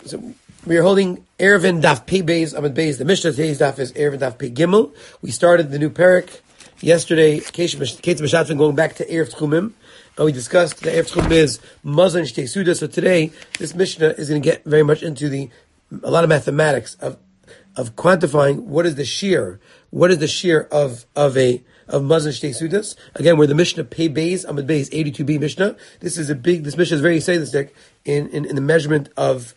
So we are holding Erevin Daf Pei Beis Amud Beis. The Mishnah today's Daf is Erevin Daf Pei Gimel. We started the new parak yesterday. Kate Mashatzman going back to Erev Tchumim. And we discussed the Erev Tchumim is Mazon Shtei Suda. So today this Mishnah is going to get very much into a lot of mathematics of quantifying what is the shear of Mazon Shtei Sudas. Again, we're the Mishnah Pei Beis Amud Beis 82b Mishnah. This Mishnah is very sadistic in the measurement of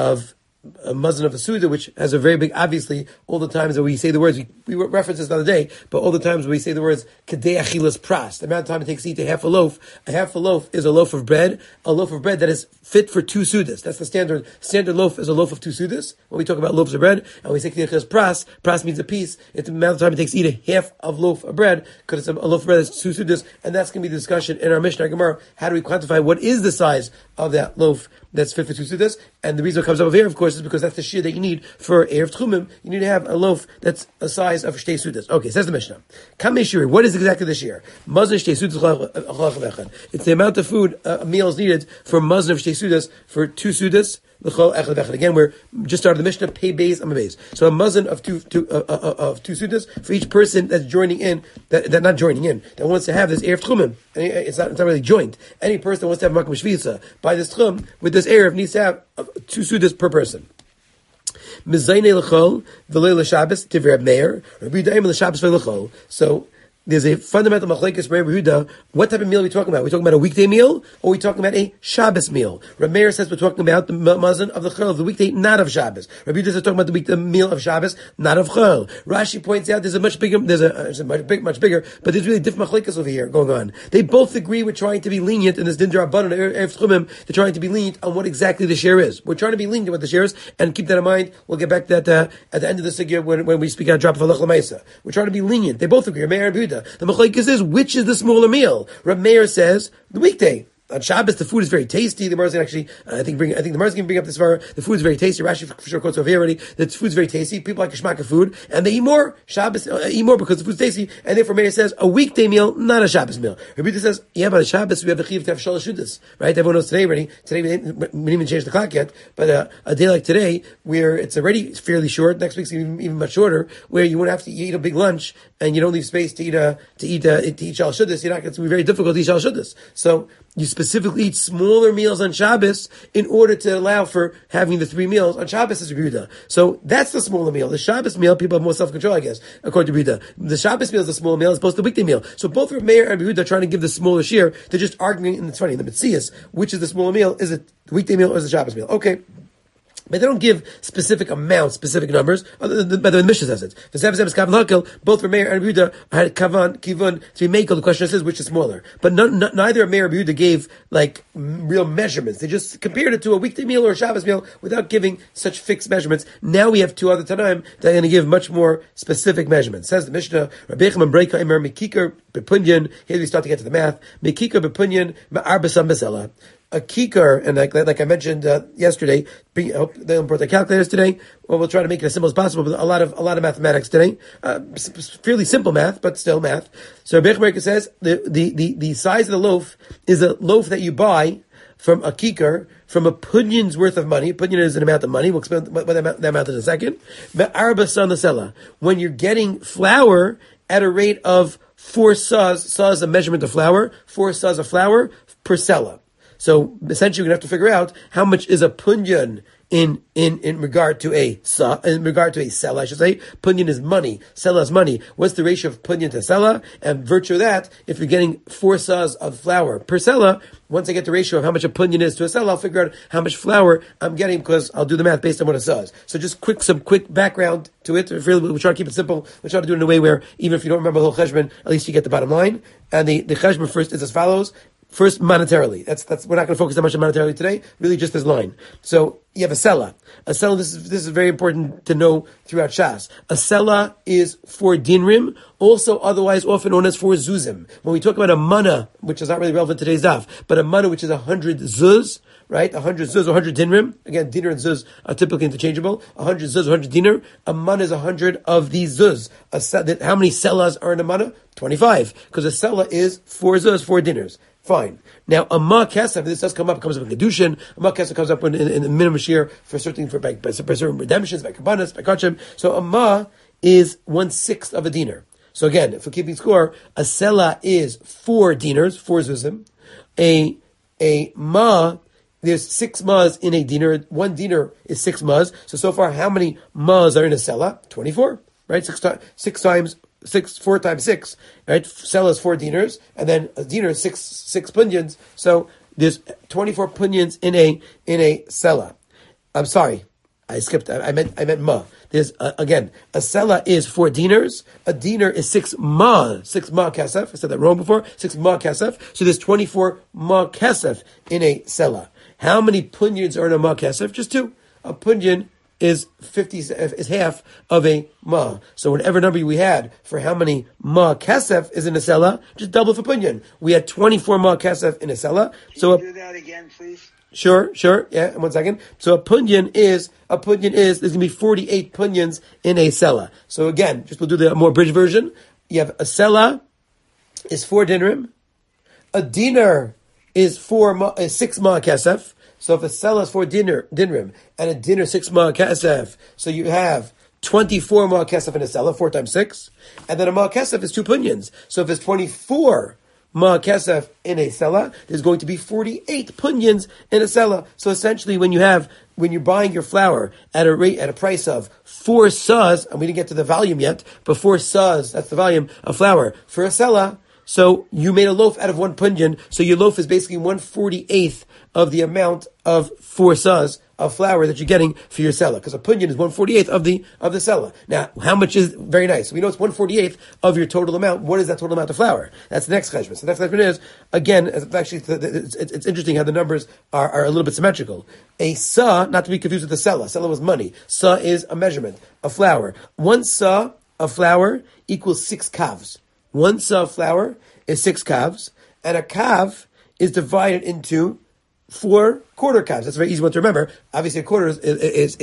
a Mazon of a Suda, which has a very big, obviously, all the times that we say the words, we referenced this the other day, but all the times when we say the words, Kadei Achilas Pras, the amount of time it takes to eat a half a loaf is a loaf of bread that is fit for 2 Sudas. That's the standard loaf is a loaf of 2 Sudas. When we talk about loaves of bread, and we say Kadei Achilas Pras means a piece, it's the amount of time it takes to eat a half of loaf of bread, because it's a loaf of bread that's 2 Sudas, and that's going to be the discussion in our Mishnah Gemara. How do we quantify what is the size of that loaf that's fit for 2 Sudas? And the reason it comes up over here, of course, is because that's the shear that you need for Erev Tchumim. You need to have a loaf that's a size of Shtei Sudas. Okay, says the Mishnah. Kamei shiri, what is exactly the shear? Mazon Shtei Sudas. It's the amount of food, meals needed for Mazon of Shtei Sudas for 2 Sudas. Again, we're just started the Mishnah, Pei Beis Amud Beis. So a Mazon of two Sudas for each person that's joining in, that wants to have this Erev Tchumim. It's not really joint. Any person that wants to have Makom Shvisa by this Tchum, with this Erev, needs to have 2 Sudas per person. Mizayne l'chol v'lei l'Shabbos tivrei Meir Rabbi Yehuda l'Shabbos v'l'chol. So there's a fundamental machlekes for Rabbi Yehuda. What type of meal are we talking about? Are we talking about a weekday meal, or are we talking about a Shabbos meal? Rabbi Meir says we're talking about the mazon of the chol of the weekday, not of Shabbos. Rabbi Yehuda says talking about the meal of Shabbos, not of chol. Rashi points out there's much bigger, but there's really different machlekes over here going on. They both agree we're trying to be lenient in this din d'Rabbanan Erev Tchumim. They're trying to be lenient on what exactly the share is. We're trying to be lenient on what the share is, and keep that in mind. We'll get back to that at the end of the sugya when we speak out drop of halach l'maisa. We're trying to be lenient. They both agree. Rabbi Meir and Rabbi Yehuda. The machlekes is which is the smaller meal. Reb Meir says the weekday. On Shabbos, the food is very tasty. The Gemara actually, I think the Gemara is going to bring up this far. The food is very tasty. Rashi for sure quotes over here already. The food is very tasty. People like a shmak of food, and they eat more. Shabbos eat more because the food's tasty. And therefore, Meir says a weekday meal, not a Shabbos meal. Rabbi Yehuda says, yeah, but on Shabbos we have the chiv to have shalosh shudas, right? Everyone knows today already. Today we didn't even change the clock yet, but a day like today, where it's already fairly short. Next week's even much shorter, where you won't have to eat a big lunch and you don't leave space to eat shalosh shudas. It's going to be very difficult to eat shalosh shudas. So you specifically eat smaller meals on Shabbos in order to allow for having the 3 meals on Shabbos as Rabbi Yehuda. So that's the smaller meal. The Shabbos meal, people have more self-control, I guess, according to Rabbi Yehuda. The Shabbos meal is the smaller meal as opposed to the weekday meal. So both Rabbi Meir and Rabbi Yehuda are trying to give the smaller share. They're just arguing, and it's funny, in the Metzias, which is the smaller meal? Is it the weekday meal or is it the Shabbos meal? Okay. But they don't give specific amounts, specific numbers. By the way, the Mishnah says it. Both Meir and Rabbi Yehuda had kivun to be mekel. The question says which is smaller. But neither Meir or Rabbi Yehuda gave real measurements. They just compared it to a weekday meal or a Shabbos meal without giving such fixed measurements. Now we have 2 other Tanaim that are going to give much more specific measurements. Says the Mishnah, Rabbi Yechim Breika Emer Mekikar Bepunyan. Here we start to get to the math. Mekikar Bepunyan Ma'arbasam Besela. A kikar, and like I mentioned yesterday, I hope they don't brought their calculators today. Well, we'll try to make it as simple as possible, but a lot of mathematics today. Fairly simple math, but still math. So Rabbi Yechim says the size of the loaf is a loaf that you buy from a kikar, from a punyan's worth of money. Punyan is an amount of money. We'll explain what that amount is in a second. When you're getting flour at a rate of 4 sahs, sah is a measurement of flour, 4 sahs of flour per selah. So essentially, we're going to have to figure out how much is a punyan in regard to a selah, I should say. Punyan is money. Selah is money. What's the ratio of punyan to selah? And virtue of that, if you're getting 4 sahs of flour per selah, once I get the ratio of how much a punyan is to a selah, I'll figure out how much flour I'm getting because I'll do the math based on what a sah is. So just some quick background to it. Really, we try to keep it simple. We try to do it in a way where even if you don't remember the whole cheshbon, at least you get the bottom line. And the cheshbon first is as follows. First, monetarily. That's we're not going to focus that much on monetarily today. Really, just this line. So you have a selah. A selah. This is very important to know throughout Shas. A selah is 4 dinrim, also otherwise often known as 4 zuzim. When we talk about a mana, which is not really relevant to today's daf, but a mana which is 100 zuz, right? 100 zuz or 100 dinrim. Again, dinar and zuz are typically interchangeable. 100 zuz or 100 dinar. A mana is 100 of these zuz. How many selahs are in a mana? 25. Because a selah is 4 zuz, 4 dinars. Fine. Now, a ma kesef, this does come up, comes up in Kedushin. A ma kesef comes up in the minimum share for certain, by certain redemptions, by kabbanas, by kachim. So a ma is 1/6 of a dinar. So again, if we're keeping score, a sela is 4 dinars, 4 zuzim. A ma, there's 6 mas in a dinar. 1 dinar is 6 mas. So far, how many mas are in a sela? 24, right? 4 times 6, right? Sela is 4 dinars, and then a dinar is 6 punyans. So there's 24 punyans in a sela. I'm sorry, I skipped. I meant ma. There's again, a sela is 4 dinars. A dinar is 6 ma kesef. I said that wrong before. 6 ma kesef. So there's 24 ma kesef in a sela. How many punyans are in a ma kesef? Just 2. A punyan is half of a ma. So whatever number we had for how many ma kesef is in a sela, just double for punyan. We had 24 ma kesef in a sela. Can you do that again, please? Sure. Yeah, 1 second. So a punyan is, there's going to be 48 punyans in a sela. So again, we'll do the more bridge version. You have a sela is 4 dinarim. A dinar is 6 ma kesef. So if a sela is 4 dinrim, and a dinar 6 ma kesef, so you have 24 ma kesef in a sela, 4 times 6, and then a ma kesef is 2 punyans. So if it's 24 ma kesef in a sela, there's going to be 48 punyans in a sela. So essentially, when you're buying your flour at a price of 4 sas, and we didn't get to the volume yet, but 4 sas, that's the volume of flour for a sela. So you made a loaf out of 1 punyan, so your loaf is basically 1/48th of the amount of 4 sas of flour that you're getting for your sela, because a punyan is 1/48th of the sela. Now, how much is very nice? We know it's 1/48th of your total amount. What is that total amount of flour? That's the next cheshbon. So the next cheshbon is, again, actually, it's interesting how the numbers are a little bit symmetrical. A sa, not to be confused with the sela. Sela was money. Sa is a measurement of flour. 1 sa of flour equals 6 kavs. 1 sa of flour is 6 kavs, and a kav is divided into 4 quarter kavs. That's a very easy one to remember. Obviously, a quarter is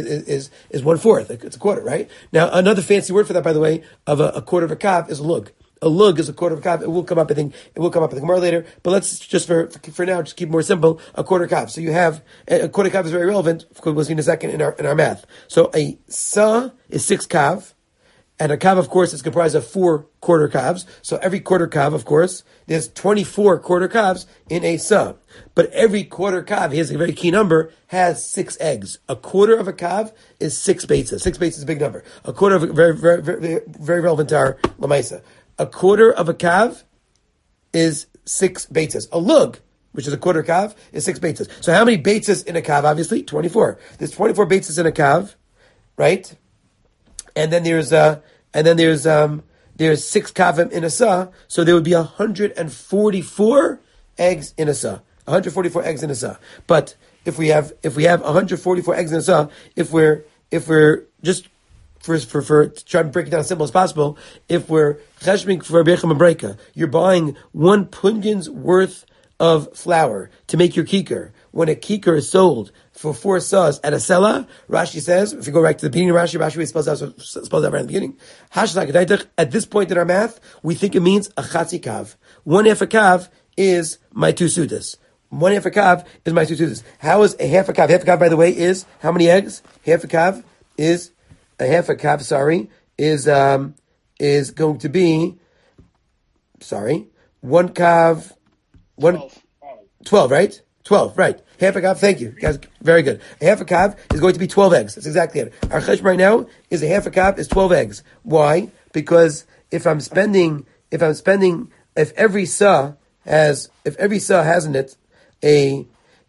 1/4. It's a quarter, right? Now, another fancy word for that, by the way, of a quarter of a kav is a lug. A lug is a quarter of a kav. It will come up, I think. It will come up in the Gemara later. But let's just for now, just keep it more simple. A quarter kav. So you have a quarter kav is very relevant. We'll see in a second in our math. So a sa is 6 kav. And a kav, of course, is comprised of 4 quarter kavs. So every quarter kav, of course, there's 24 quarter kavs in a sa. But every quarter kav, here's a very key number, has 6 eggs. A quarter of a kav is 6 beitzas. 6 beitzas is a big number. A quarter of a, very relevant to our lamaisa. A quarter of a kav is 6 beitzas. A lug, which is a quarter kav, is 6 beitzas. So how many beitzas in a kav? Obviously, 24. There's 24 beitzas in a kav, right? And then there's 6 kavim in a sa, so there would be 144 eggs in a sa. 144 eggs in a sa. But if we have 144 eggs in a sa, if we're just for trying to break it down as simple as possible, if we're cheshbon for Bechem and Breika, you're buying 1 punyan's worth of flour to make your kikar. When a kikar is sold for 4 sas at a sela, Rashi says, if you go back to the beginning of Rashi spells out right in the beginning. At this point in our math, we think it means a chatzi kav. 1/2 a kav is my 2 sudas. 1/2 a kav is my 2 sudas. How is a half a kav? Half a kav, by the way, is how many eggs? Half a kav is going to be 1 kav. 12, right? 12, right. Half a kav, thank you. Guys, very good. A half a kav is going to be 12 eggs. That's exactly it. Our cheshbon right now is a half a kav is 12 eggs. Why? Because if every sa has in it a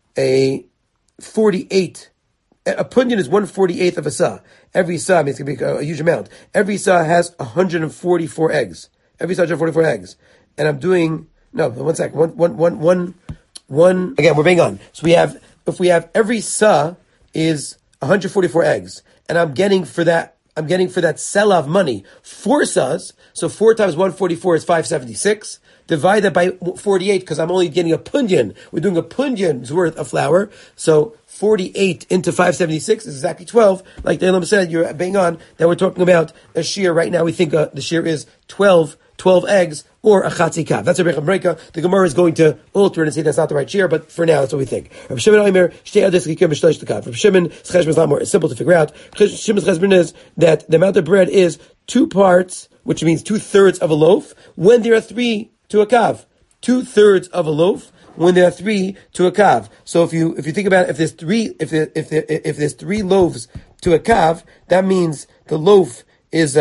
48, a punyan is 1/48th of a sa. Every sa, I mean, it's going to be a huge amount. Every sa has 144 eggs. Every sa has 144 eggs. And I'm doing, no, 1 second. One, again, we're being on. So if we have every sa is 144 eggs, and I'm getting for that sela of money 4 sas, so 4 times 144 is 576. Divide that by 48, because I'm only getting a punyan. We're doing a punyan's worth of flour. So 48 into 576 is exactly 12. Like the Elam said, you're bang on that we're talking about a shear right now. We think the shear is 12 12 eggs, or a chatzi kav. That's a breka. The Gemara is going to alter it and say that's not the right shear, but for now, that's what we think. Rav Shimon Omer, shtei ades chikim b'shleish tekav. Rav Shimon's cheshbon is a lot more simple to figure out. Shimon's cheshbon is that the amount of bread is 2 parts, which means 2/3 of a loaf, when there are 3 to a kav. 2/3 of a loaf when there are 3 to a kav. So if you think about it, if there's 3 loaves to a kav, that means the loaf is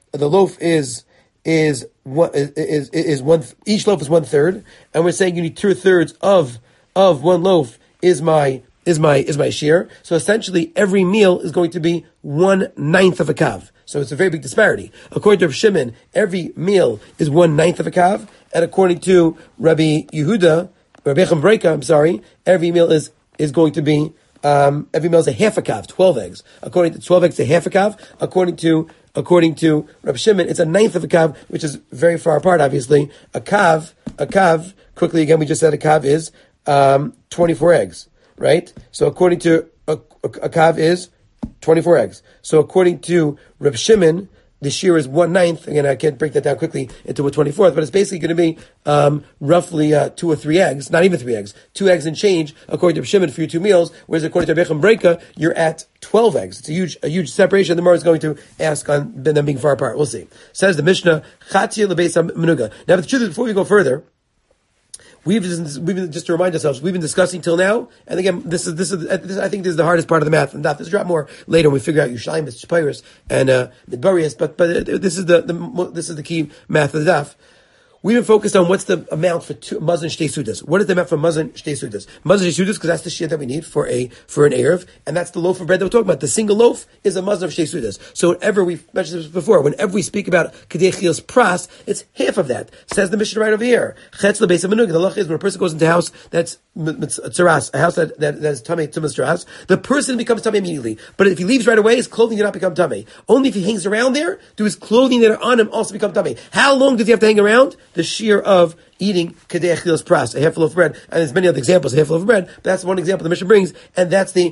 one, each loaf is 1/3, and we're saying you need 2/3 of one loaf is my share. So essentially every meal is going to be 1/9 of a kav. So it's a very big disparity. According to Rav Shimon, every meal is 1/9 of a kav, and according to Rabbi Yehuda, Rabbi Echam Breika, every meal is going to be every meal is a half a kav, 12 eggs. According to 12 eggs, a half a kav. According to Rabbi Shimon, it's a 1/9 of a kav, which is very far apart, obviously. A kav, quickly again, we just said a kav is 24 eggs, right? So according to a kav is 24 eggs. So according to Rabbi Shimon, the shear is 1/9. Again, I can't break that down quickly into a 24th, but it's basically going to be roughly 2 or 3 eggs, not even 3 eggs, 2 eggs and change, according to Rabbi Shimon, for your 2 meals, whereas according to Rabbi Echam Breika, you're at 12 eggs. It's a huge separation. The Gemara is going to ask on them being far apart. We'll see. Says the Mishnah, Chatzia lebeis menuga. Now, the truth is, before we go further, we've been just to remind ourselves, we've been discussing till now, and again, this is I think this is the hardest part of the math, and this drop more later when we figure out Yerushalayim, Shapirus, and Midbarius, but this is the key math of the daf. We've been focused on what's the amount for Mazon Shtei Sudas. What is the amount for Mazon Shtei Sudas? Mazon Shtei Sudas, because that's the shit that we need for an Erev, and that's the loaf of bread that we're talking about. The single loaf is a Mazon of Shtei Sudas. So whenever we've mentioned this before, whenever we speak about Kedei Chilas Pras, it's half of that. Says the Mishnah right over here. Chetz lebeis hamanug. The lach is when a person goes into a house that's tzaras, a house that is tamei tumas tzaras, the person becomes tamei immediately. But if he leaves right away, his clothing do not become tamei. Only if he hangs around there, do his clothing that are on him also become tamei. How long does he have to hang around? The shear of eating kedei achilas pras, a half a loaf of bread, and there's many other examples, a half a loaf of bread, but that's one example the Mishnah brings, and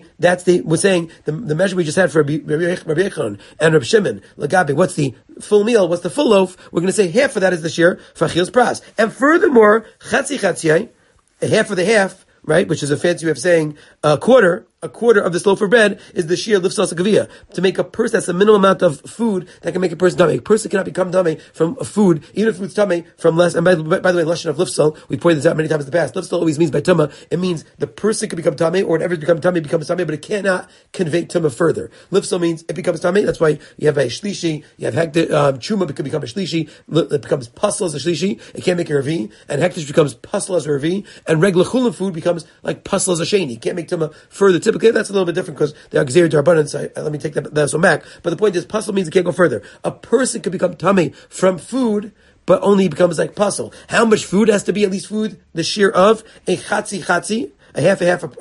we're saying, the measure we just had for Rabbi Yechon and Rabbi Shimon, Lagabi, what's the full meal, what's the full loaf, we're going to say half of that is the shear for achilas pras. And furthermore, chatzi, a half of the half, right, which is a fancy way of saying a quarter of this loaf of bread is the shear lifsas gavia. To make a person, that's the minimum amount of food that can make a person tummy. A person cannot become tummy from a food, even if food's tummy, from less, and by the way, lashon of lifsal, we pointed this out many times in the past. Lifsal always means by tumma, it means the person can become tummy, or whatever becomes tummy, but it cannot convey tumma further. Lifsal means it becomes tummy, that's why you have a shlishi, you have hektish, chuma could become a shlishi, it becomes pasal as a shlishi, it can't make a revi, and hektish becomes pasal as a revi, and regular chulin food becomes like pasal as a sheni. You can't make tumma further. Typically, that's a little bit different because they are gzeir d'rabbanan. Let me take that one back. But the point is, pasal means it can't go further. A person can become tummy from food, but only becomes like pasal. How much food has to be? At least food the shear of a chatzi. A half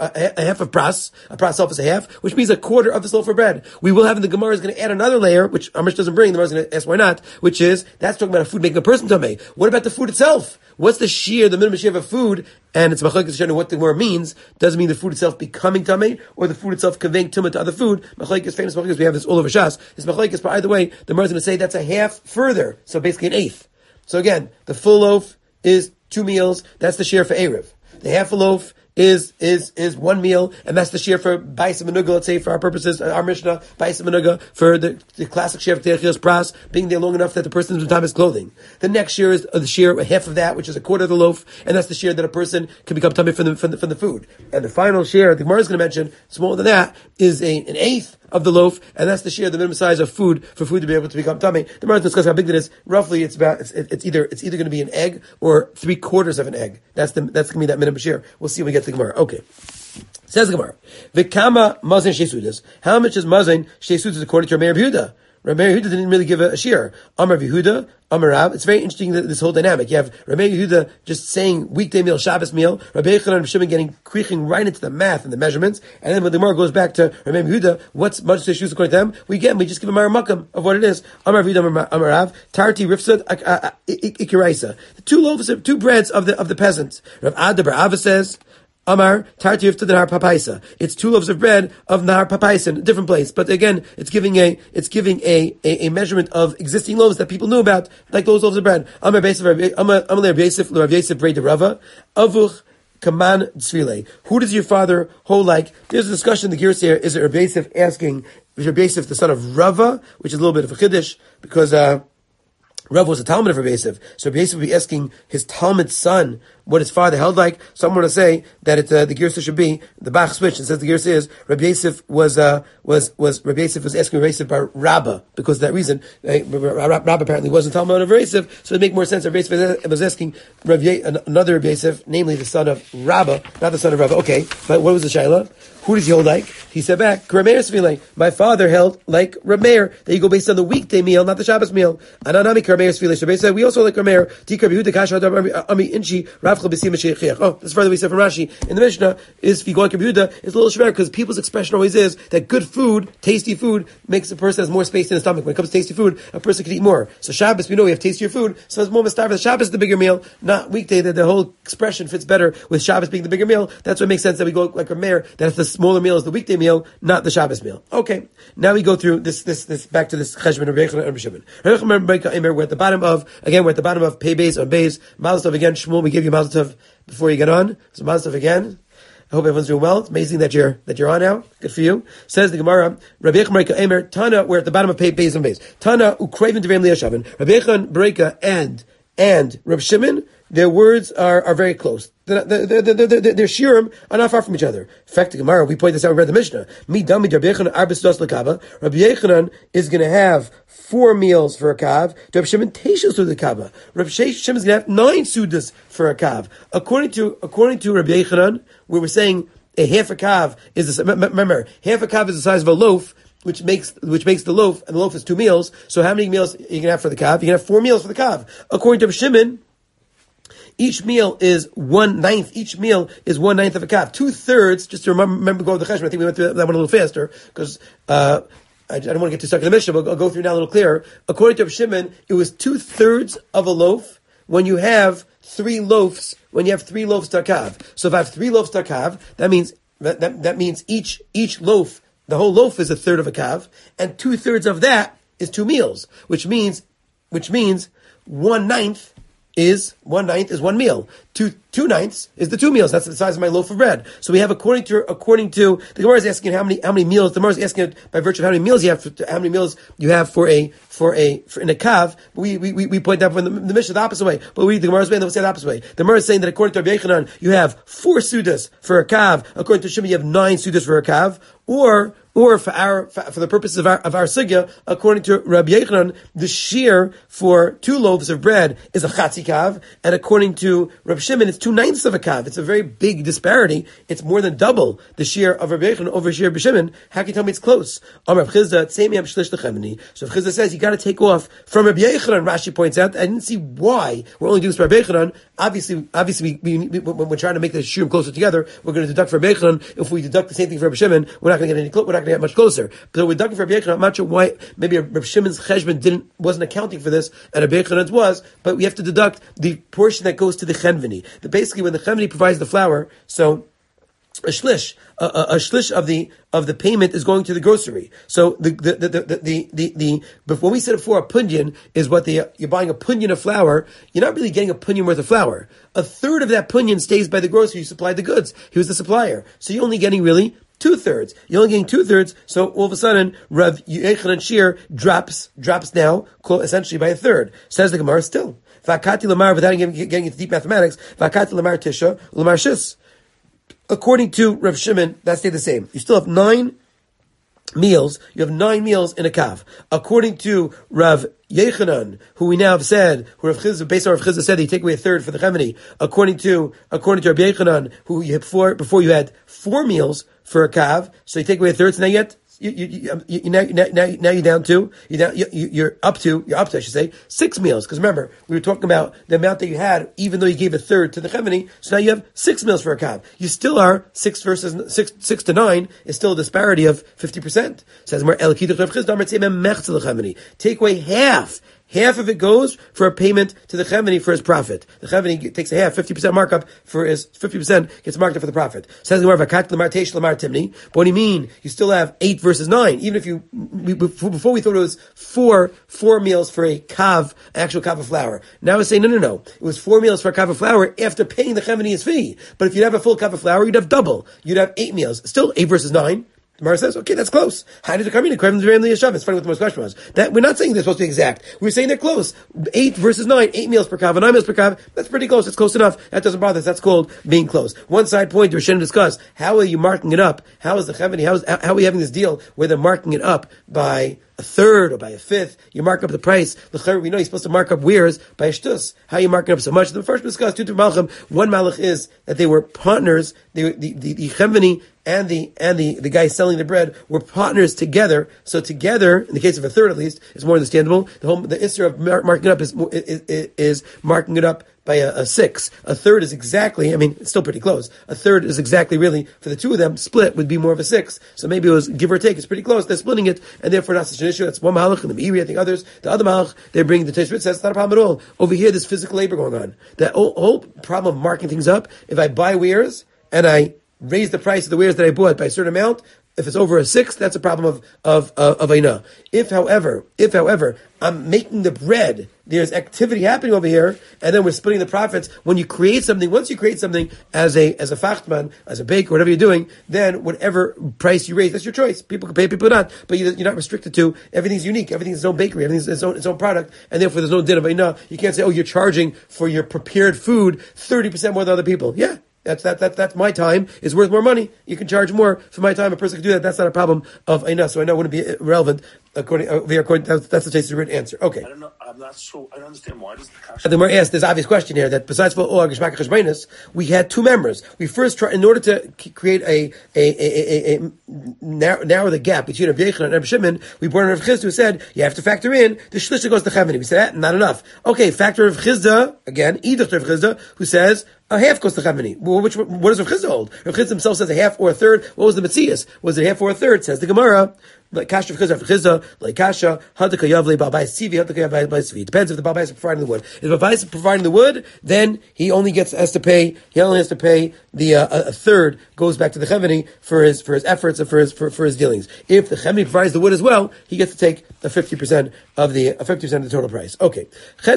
of pras. A pras itself is a half, which means a quarter of this loaf of bread. We will have in the Gemara is going to add another layer, which Amish doesn't bring. The Gemara is going to ask why not, which is, that's talking about a food making a person tummy. What about the food itself? What's the shear, the minimum shear of a food? And it's machlokes showing what the Gemara means. Doesn't mean the food itself becoming tummy, or the food itself conveying tumah to other food. Machlokes, famous machlokes, we have this all over Shas. It's machlokes, but either way, the Gemara is going to say that's a half further. So basically an eighth. So again, the full loaf is 2 meals. That's the shear for Erev. The half a loaf is 1 meal, and that's the shear for Bais Menuga, let's say, for our purposes, our Mishnah, Bais Menuga, for the classic shear of Techios Pras, being there long enough that the person is time his clothing. The next shear is the shear, half of that, which is a quarter of the loaf, and that's the shear that a person can become tummy from the food. And the final shear, the Gemara is going to mention, smaller than that, is an eighth of the loaf, and that's the shear, the minimum size of food, for food to be able to become tummy. The Gemara discusses how big that is. Roughly, it's either going to be an egg or 3/4 of an egg. That's going to be that minimum shear. We'll see when we get to the Gemara. Okay. Says the Gemara, V'kama mazon shtei sudas. How much is mazon shtei sudas according to Rabbi Yehuda? Rabbi Yehuda didn't really give a shear. Amar Yehuda, Amar Rav. It's very interesting, this whole dynamic. You have Rabbi Yehuda just saying weekday meal, Shabbos meal. Rabbi Yechon and Shimon getting creaking right into the math and the measurements. And then when the Gemara goes back to Rabbi Yehuda, what's much to shoes according to them? We just give a Makam of what it is. Amar Yehuda, Amar Rav. Tarti Rifsad Ikiraisa. The 2 loaves, 2 breads of the peasants. Rav Ada Bar Ava says, Amar tartif to the Nahar Papaisa. It's 2 loaves of bread of Nahar Papaisa in a different place. But again, it's giving a measurement of existing loaves that people knew about, like those loaves of bread. Amar Beisif, Amar Beisif, Rav Yosef, Brei de Rava, Avuch, Kaman Tzvile. Who does your father hold like? There's a discussion in the Gears here. Is it Rav Yosef asking, is Rav Yosef the son of Rava, which is a little bit of a chiddush, because, Rav was a Talmud of Rabbi Yosef, so Rabbi Yosef would be asking his Talmud's son what his father held like. Some want to say that the Girsa should be the Bach switch and says the Girsa is Rabbi Yosef was Rabbi Yosef was asking Rabbi Yosef about Rabbah because of that reason. Rabbah apparently wasn't Talmud of Rabbi Yosef, so it make more sense. Rabbi Yosef was asking another Rabbi Yosef, namely the son of Rabbah, not the son of Rabbah. Okay, but what was the Shaila? Who does he hold like? He said back, my father held like Rameir, that you go based on the weekday meal, not the Shabbos meal. Ananami Rameir Svilei. So basically, we also like Rameir. Tikar Behuda Kasha Ami Inchi Ravcha B'Sim Shechiach. Oh, this is further we said from Rashi in the Mishnah. Is if you go like Behuda, it's a little shver because people's expression always is that good food, tasty food, makes a person has more space in his stomach. When it comes to tasty food, a person can eat more. So Shabbos, we know we have tastier food, so it's more mistar for the Shabbos is the bigger meal, not weekday. That the whole expression fits better with Shabbos being the bigger meal. That's what makes sense that we go like Rameir. That if the smaller meal is the weekday meal, not the Shabbos meal. Okay, now we go through this back to this cheshbon of Rechon and Shimon. We're at the bottom of Pei Beis on Beis. Mazel Tov again, Shmuel. We gave you Mazel Tov before you get on. So Mazel Tov again. I hope everyone's doing well. It's amazing that you're on now. Good for you. Says the Gemara, Rabbi Yechon Breika Emer Tana. We're at the bottom of Pei Beis on Beis. Tana Ukreven Devim Liyashavin. Rabbi Yechon Breika and Rabbi Shimon. Their words are very close. Their shiurim are not far from each other. In fact, the Gemara, we point this out, we read the Mishnah. Rabbi Yechanan is going to have 4 meals for a kav. Rabbi Shimon teishos to the kava. Rabbi Shimon is going to have 9 sudas for a kav. According to Rabbi Yechanan, we were saying a half a kav is remember, half a kav is the size of a loaf, which makes the loaf, and the loaf is 2 meals. So how many meals are you going to have for the kav? You're going to have 4 meals for the kav. According to Rabbi Shimon, each meal is 1/9. Each meal is 1/9 of a kav. 2/3. Just to remember, go to the cheshbon. I think we went through that one a little faster because I don't want to get too stuck in the Mishnah, but I'll go through now a little clearer. According to Rabbi Shimon, it was 2/3 of a loaf when you have 3 loaves. When you have 3 loaves to a kav. So if I have 3 loaves to a kav, that means each loaf, the whole loaf is 1/3 of a kav, and 2/3 of that is 2 meals, which means 1/9 is 1/9 is 1 meal. 2/9 is the 2 meals. That's the size of my loaf of bread. So we have according to the Gemara is asking how many meals. The Gemara is asking it by virtue of how many meals you have. How many meals you have for in a kav. We point out from the Mishnah the opposite way. But the Gemara is saying the opposite way. The Gemara is saying that according to Rabbi Yechanan, you have 4 sudas for a kav. According to Shimon, you have 9 sudas for a kav. Or for the purposes of our sugya, according to Rabbi Yechanan, the shear for 2 loaves of bread is a chatzi kav, and according to Rabbi Shimon, it's 2/9 of a kav. It's a very big disparity. It's more than double the shear of Rabbi Yechanan over shear of Rabbi Shimon. How can you tell me it's close? So Rabbi Chizda says you got to take off from Rabbi Yechanan. Rashi points out, I didn't see why we're only doing this for Rabbi Yechanan. Obviously, when we're trying to make the shiurim closer together, we're going to deduct for Rabbi Yechanan. If we deduct the same thing for Rabbi Shimon, we're not going to get we're not going to get much closer. But we're deducting for Rabbi Yechanan. I'm not sure why. Maybe Rabbi Shimon's cheshbon wasn't accounting for this, and Rabbi Yechanan's was. But we have to deduct the portion that goes to the chenveni. Basically, when the chenveni provides the flour, so a shlish of the payment is going to the grocery. So when we said before, a punyan is what you're buying a punyan of flour. You're not really getting a punyan worth of flour. 1/3 of that punyan stays by the grocer who supplied the goods. He was the supplier. So you're only getting really 2/3. You're only getting 2/3. So all of a sudden, Rav Yechanan shear drops now, essentially by 1/3. Says the Gemara still. Vakati lamar, without getting into deep mathematics, vakati lamar tisha, lamar shis. According to Rav Shimon, that stayed the same. You still have 9 meals. You have 9 meals in a kav. According to Rav Yechanan, who we now have said, who Rav Chizda, based on Rav Chizda said, he take away 1/3 for the chemini. According to Rav Yechanan, who you had before you had 4 meals for a kav, so you take away 1/3. So now you're down to you're up to I should say 6 meals, because remember we were talking about the amount that you had even though you gave 1/3 to the chemini, so now you have 6 meals for a kav. You still are 6 versus 6 to 9 is still a disparity of 50%. Says more take away half half of it goes for a payment to the Cheveni for his profit. The Cheveni takes a half, 50% markup for his 50% gets marked up for the profit. Says the Gemara, but what do you mean? You still have 8 versus 9. Even if before we thought it was four meals for a actual kav of flour. Now it's saying, no. It was 4 meals for a kav of flour after paying the Cheveni his fee. But if you'd have a full kav of flour, you'd have double. You'd have 8 meals. Still 8 versus 9. The Gemara says, okay, that's close. How did it come in? It's funny what the most question was. That we're not saying they're supposed to be exact. We're saying they're close. 8 versus 9, 8 meals per kav, 9 meals per kav. That's pretty close. It's close enough. That doesn't bother us. That's called being close. One side point, Rishonim discuss, how are you marking it up? How is the Cheveni, how are we having this deal where they're marking it up by a third or by a fifth? You mark up the price. We know you're supposed to mark up wares by a shtus. How are you marking up so much? The first discussed two malachim. One malach is that they were partners. The Cheveni and the guy selling the bread were partners together. So together, in the case of a third at least, is more understandable. The issue of marking it up is marking it up by a 6. A third is exactly, it's still pretty close. A third is exactly really, for the two of them, split would be more of a 6. So maybe it was give or take, it's pretty close. They're splitting it, and therefore not such an issue. That's one malach, and the Meiri, I think others. The other malach, they bring the Teshuvah says it's not a problem at all. Over here, there's physical labor going on. The whole problem of marking things up, if I buy wares, and I raise the price of the wares that I bought by a certain amount, if it's over a 6, that's a problem of Eina. If however, I'm making the bread, there's activity happening over here, and then we're splitting the profits. When you create something, once you create something as a fachtman, as a baker, whatever you're doing, then whatever price you raise, that's your choice. People can pay, people not, but you're not restricted to. Everything's unique. Everything's its own bakery. Everything's its own product, and therefore there's no din of Eina. You can't say, you're charging for your prepared food 30% more than other people. Yeah. That's my time is worth more money. You can charge more for my time. A person can do that. That's not a problem of Eina. So I know it wouldn't be relevant according that's the taste of the answer. Okay. I don't know. I'm not sure. I don't understand why does the kasha. The Gemara asked this obvious question here that besides for Geshmak Cheshbainis, we had 2 members. We first tried in order to create a narrow the gap between Rabbi Yechon and Rabbi Shimon. We brought in Rav Chizda who said you have to factor in the shlish that goes to Cheveni. We said not enough. Okay, factor Rav Chizda again. Idach Rav Chizda who says a half goes to Cheveni. Well, what does Rav Chizda hold? Rav Chizda himself says a half or a third. What was the Metzias? Was it a half or a third? Says the Gemara. Like kasha Rav Chizda, like kasha hadaka yavle babais tv hadaka yavle babais tv. Depends if the babais is providing the wood. If the babais is providing the wood, then he only has to pay the a third goes back to the Cheveni for his efforts and for his dealings. If the Cheveni provides the wood as well, he gets to take a 50% of the total price. Okay. So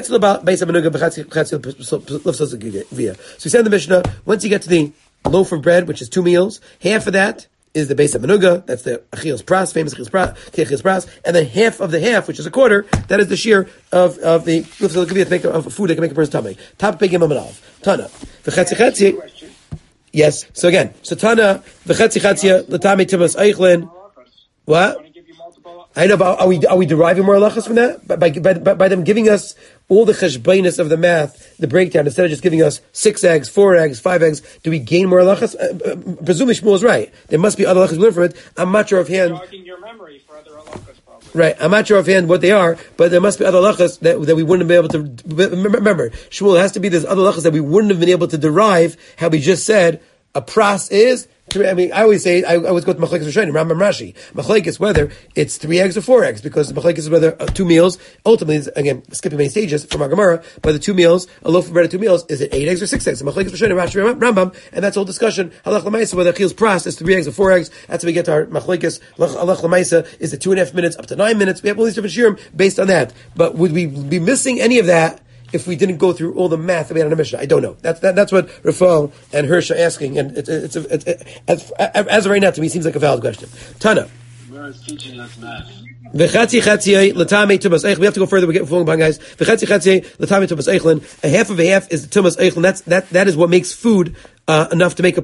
we said in the Mishnah, once you get to the loaf of bread, which is 2 meals, half of that is the base of Menuga, that's the Achios Pras, famous Achios Pras, and then half of the half, which is a quarter, that is the shear of the food that can make a person tummy. Top Pegim Amanav. Tana. V'chetzi. Yes. So again, Tana, V'chetzi Chetzia, L'tamei Timas Eichlin. What? I know, but are we deriving more halachas from that? By them giving us all the cheshbainis of the math, the breakdown, instead of just giving us 6 eggs, 4 eggs, 5 eggs, do we gain more halachas? Presumably Shmuel is right. There must be other halachas we learn from it. I'm not sure offhand. Jogging your memory for other halachas, probably. Right. I'm not sure offhand what they are, but there must be other halachas that we wouldn't be able to remember. Shmuel, it has to be there's other halachas that we wouldn't have been able to derive how we just said a pras is. I always say, I always go to Machlekes Rishonim, Rambam Rashi. Machlekes, whether it's 3 eggs or 4 eggs, because Machlekes is whether 2 meals, ultimately, again, skipping many stages from our Gemara, whether 2 meals, a loaf of bread of 2 meals, is it 8 eggs or 6 eggs? Machlekes Rishonim, Rashi, Rambam, and that's all discussion. Halach L'maisa, whether Achil's Pras is 3 eggs or 4 eggs, that's how we get to our Machlekes. Halach L'maisa, is it 2.5 minutes up to 9 minutes? We have all these different shirim based on that. But would we be missing any of that if we didn't go through all the math that we had on the Mishnah? I don't know. That's what Rafal and Hirsch are asking, and it's as of right now, to me, it seems like a valid question. Tana. Where is teaching us math? We have to go further. We're getting falling behind, guys. A half of a half is the tumas eichlin. That is what makes food enough to make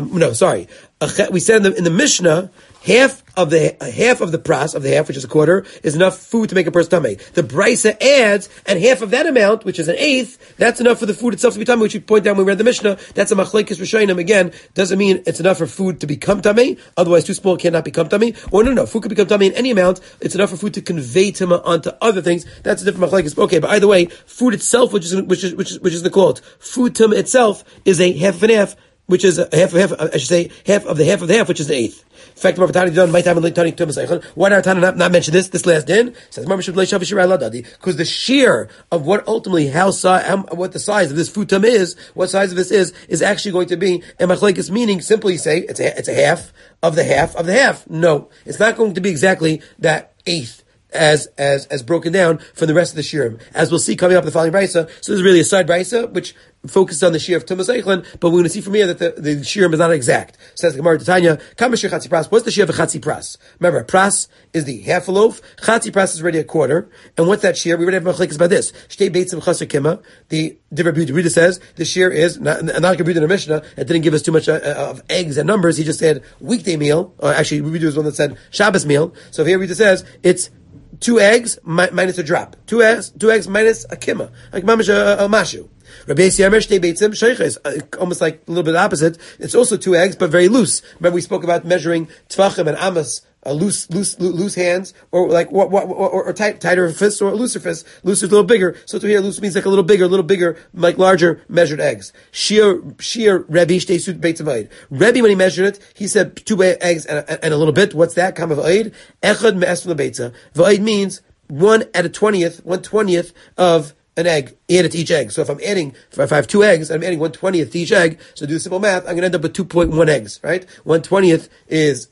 we said in the Mishnah, half of the pras of the half, which is a quarter, is enough food to make a person tummy. The brisa adds, and half of that amount, which is an eighth, that's enough for the food itself to be tummy, which we point down when we read the Mishnah. That's a machlekes rishonim. Again, doesn't mean it's enough for food to become tummy. Otherwise, too small cannot become tummy. Or no, food can become tummy in any amount. It's enough for food to convey tumah onto other things. That's a different machlekes. Okay, but either way, food itself, which is the quote, food tumah itself is a half and half. which is a half, I should say, half of the half, which is an eighth. In fact, why did Tana not mention this last din? Says because the shear of what ultimately what the size of this futam is, what size of this is actually going to be, and machlekes meaning simply say it's a half of the half of the half. No, it's not going to be exactly that eighth as broken down from the rest of the shirim, as we'll see coming up in the following brisa. So this is really a side brisa which focuses on the shear of Tumas Eichlin, but we're going to see from here that the shirim is not exact. Says the Gemara Tanya, Kama shir chatzi pras. What's the shear of a chatzi pras? Remember, pras is the half a loaf. Chatzi pras is already a quarter. And what's that shear? We already have machlekes about this. Shtei beitzim chaser kima. The Rita says the shear is not going to be in the Mishnah. It didn't give us too much of eggs and numbers. He just said weekday meal. Or actually, Rita was one that said Shabbos meal. So here Rita says it's 2 eggs minus a drop. 2 eggs minus a kima. Like mamash a mashu. Rabbi Yisrael shtei beitzim sheiches, almost like a little bit opposite. It's also 2 eggs, but very loose. Remember we spoke about measuring tvachim and amos, loose hands, or like or tighter fists, or looser fists. Loose is a little bigger. So to here, loose means like a little bigger, like larger measured eggs. Shir Rebbe shtei sut beitzim. Rebbe, when he measured it, he said 2 eggs and a little bit. What's that? Kam of aid echad me'es from the beitza. V'aid means 1/20th of an egg added to each egg. So if I have 2 eggs, I'm adding 1/20th to each egg. So do simple math, I'm going to end up with 2.1 eggs, right? 1/20th is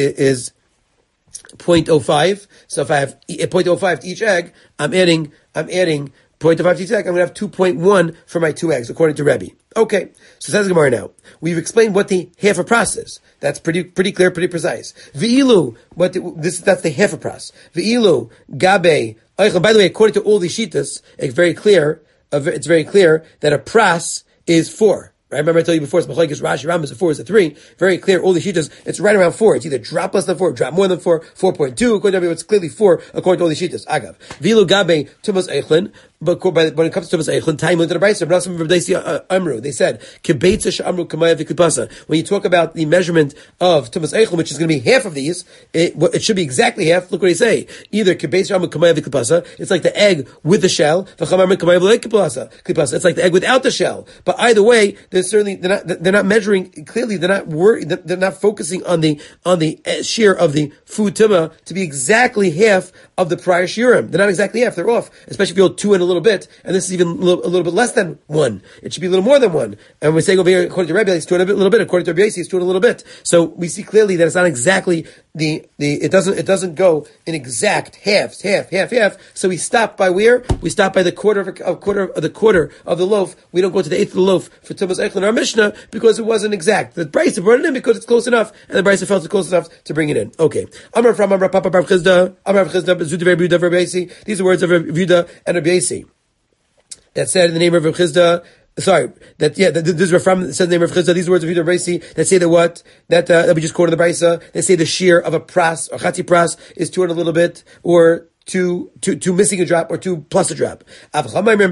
0.05. So if I have 0.05 to each egg, I'm adding 0.05 to each egg. I'm going to have 2.1 for my 2 eggs, according to Rebbe. Okay. So says Gemara now. We've explained what the half a pras is. That's pretty clear, pretty precise. V'ilu, that's the half a pras. V'ilu, gabe, by the way, according to all these shitas, it's very clear that a pras is 4. Right? Remember I told you before, it's machlekes Rashi Rambam is a 4, is a 3. Very clear, all the shitas, it's right around 4. It's either drop less than 4, drop more than 4, 4.2, according to everyone, it's clearly 4, according to all the shitas. Agav. Vilu gabe tumas eichlin, but when it comes to tumas eichlin, time into the brayser, amru, they said, kibeitza sh'amru kamaya v'kipasa. When you talk about the measurement of tumas eichlin, which is going to be half of these, it should be exactly half. Look what they say. Either kibeitza sh'amru kamaya v'kipasa, it's like the egg with the shell, v'chamar kamaya v'kipasa. It's like the egg without the shell. But either way, they're not measuring clearly. They're not worried. They're not focusing on the shear of the food tumah to be exactly half of the prior shiurim. They're not exactly half. They're off. Especially if you hold 2 and a little bit, and this is even a little bit less than 1. It should be a little more than 1. And we're saying over here, according to Rebbe, it's 2 and a little bit. According to Rabbi Yossi, it's 2 and a little bit. So we see clearly that it's not exactly it doesn't go in exact halves, half. So we stop by where? We stop by the quarter of the loaf. We don't go to the eighth of the loaf for Tumas Eichlin, our Mishnah, because it wasn't exact. The Brisa brought it in because it's close enough, and the Brisa felt it's close enough to bring it in. Okay. Amar Papa Bar Chizda, Amar Chizda, Zudav Rabbi Yossi. These are words of Rabbi Yehuda and Rabbi Yossi. That said in the name of Rabbi Chizda. Sorry, this is from says the name of Chizda. These words of Yehuda Brisi that say that what that we just quoted the Brisa. They say the shear of a pras or chatzi pras is 2 and a little bit, or two missing a drop, or 2 plus a drop. The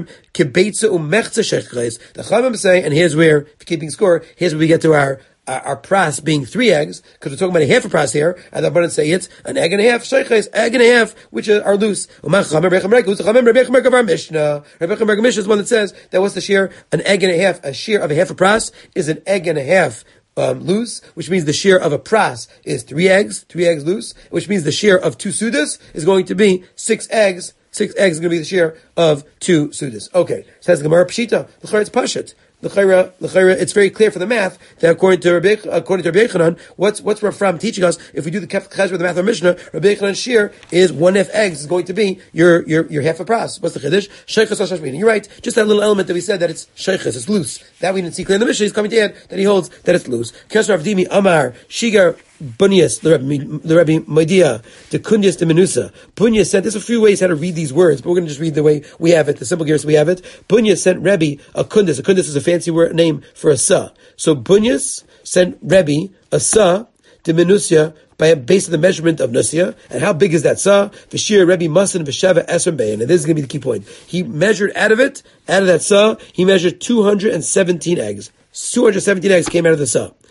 Chachamim say, and here's where, if you're keeping score, here's where we get to our pras being 3 eggs, because we're talking about a half a pras here, and the Rabbanan say it's an egg and a half, egg and a half, which are loose. Rabbi Echemrek Mishnah is one that says that what's the shear? An egg and a half, a shear of a half a pras is an egg and a half loose, which means the shear of a pras is 3 eggs loose, which means the shear of 2 sudas is going to be 6 eggs. 6 eggs is going to be the shear of 2 sudas. Okay, says the Gemara Pshita, it's Pashat. L'chayra, it's very clear for the math that according to Rabbi Yechanan, what's Rafram teaching us? If we do the cheshbon of the math of Mishnah, Rabbi Yechanan's shear is 1/2 eggs is going to be your half a pras. What's the chiddush? Sheiches hashashmin. You're right. Just that little element that we said that it's sheiches, it's loose. That we didn't see clear in the Mishnah. He's coming to add that he holds that it's loose. Kesar Avdimi Amar Shigar Bunyas, the Rebbe Maidia, the Kunyas de Menusa. Bunyas sent, there's a few ways how to read these words, but we're going to just read the way we have it, the simple gears we have it. Bunyas sent Rebbe a Kundis. A Kundis is a fancy word name for a sa. So Bunyas sent Rebbe a sa de Menusia by a base of the measurement of Nusya. And how big is that sa? V'shir Rebbe Masan v'sheva esrim bein. And this is going to be the key point. He measured out of that sa, he measured 217 eggs. 217 eggs came out of the sa.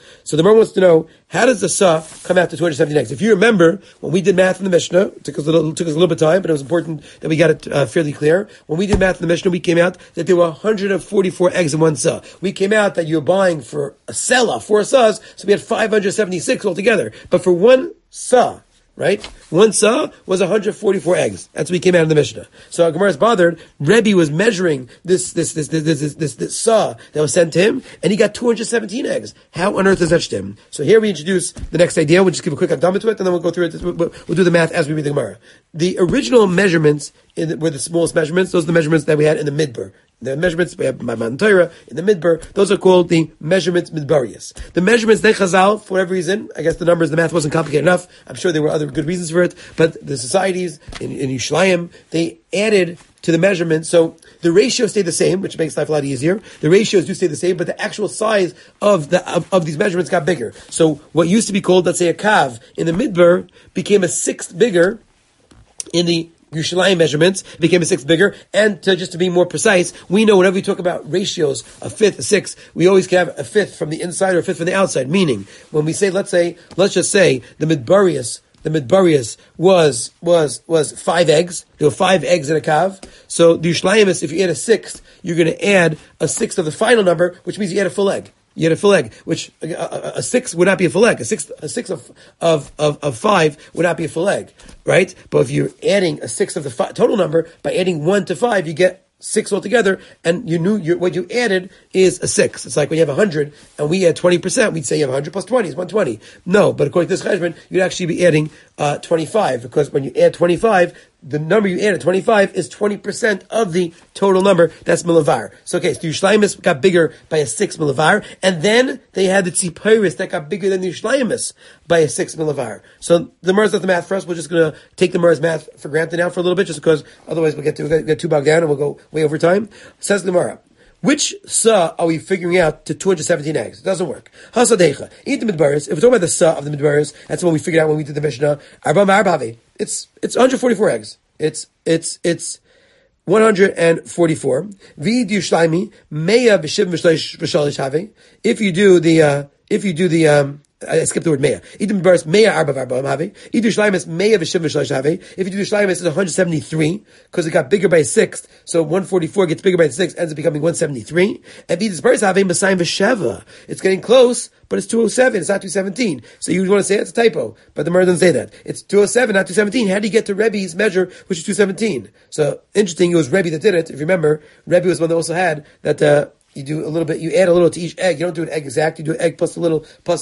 So the Gemara wants to know, how does the sa come out to 217 eggs? If you remember, when we did math in the Mishnah, it took us a little bit of time, but it was important that we got it fairly clear. When we did math in the Mishnah, we came out that there were 144 eggs in one sa. We came out that you were buying for a selah, 4 sahs, so we had 576 altogether. But for one sa, right? One sa was 144 eggs. That's what we came out of the Mishnah. So Gemara is bothered. Rebbe was measuring this sa that was sent to him, and he got 217 eggs. How on earth does that stem? So here we introduce the next idea. We'll just give a quick akdama to it, and then we'll go through it. We'll do the math as we read the Gemara. The original measurements were the smallest measurements. Those are the measurements that we had in the midbar. The measurements we have by Mount Torah in the midbar, those are called the measurements midbarius. The measurements they Chazal, for whatever reason, I guess the math wasn't complicated enough. I'm sure there were other good reasons for it, but the societies in Yerushalayim, they added to the measurements, so the ratio stayed the same, which makes life a lot easier. The ratios do stay the same, but the actual size of these measurements got bigger. So what used to be called, let's say, a kav in the midbar became a sixth bigger in the Yerushalayim measurements, became a sixth bigger, and just to be more precise, we know whenever we talk about ratios, a fifth, a sixth, we always can have a fifth from the inside or a fifth from the outside, meaning, when we say, let's just say, the midbarius was 5 eggs, there were 5 eggs in a kav, so the Yerushalayim, if you add a sixth, you're going to add a sixth of the final number, which means you add a full egg. You had a full egg, which a six would not be a full egg. A six of 5 would not be a full egg, right? But if you're adding a sixth of the total number, by adding 1 to 5, you get 6 altogether, and you knew what you added is a 6. It's like when you have 100, and we add 20%, we'd say you have 100 plus 20 is 120. No, but according to this cheshbon, you'd actually be adding 25, because when you add 25, the number you added, 25, is 20% of the total number. That's Milavar. So, okay, so the Yerushalayim got bigger by a 6 Milavar, and then they had the Tzipiris that got bigger than the Yerushalayim by a 6 Milavar. So, the Gemara's not the math for us. We're just going to take the Gemara's math for granted now for a little bit, just because otherwise we'll get too bogged down and we'll go way over time. Says the Gemara, which sa are we figuring out to 217 eggs? It doesn't work. Hasadecha. Eat the midbaris. If we're talking about the sa of the midbaris, that's the one we figured out when we did the Mishnah. Arba ma'arbavi. It's 144 eggs. It's 144. V'id Yerushalayim meya b'shiv v'shalish have. If you do the I skipped the word meya. Idim baris meya arba v'arba have. Idu Yerushalayim is meya v'shiv v'shalish have. If you do Yerushalayim, it's 173 because it got bigger by a sixth. So 144 gets bigger by a sixth, ends up becoming 173. And Idu baris have masayim v'sheva. It's getting close, but it's 207. It's not 217. So you want to say it's a typo, but the Gemara doesn't say that. It's 207, not 217. How do you get to Rebbe's measure, which is 217? So interesting. It was Rebbe that did it. If you remember, Rebbe was one that also had that. You do a little bit. You add a little to each egg. You don't do an egg exact. You do an egg plus a little plus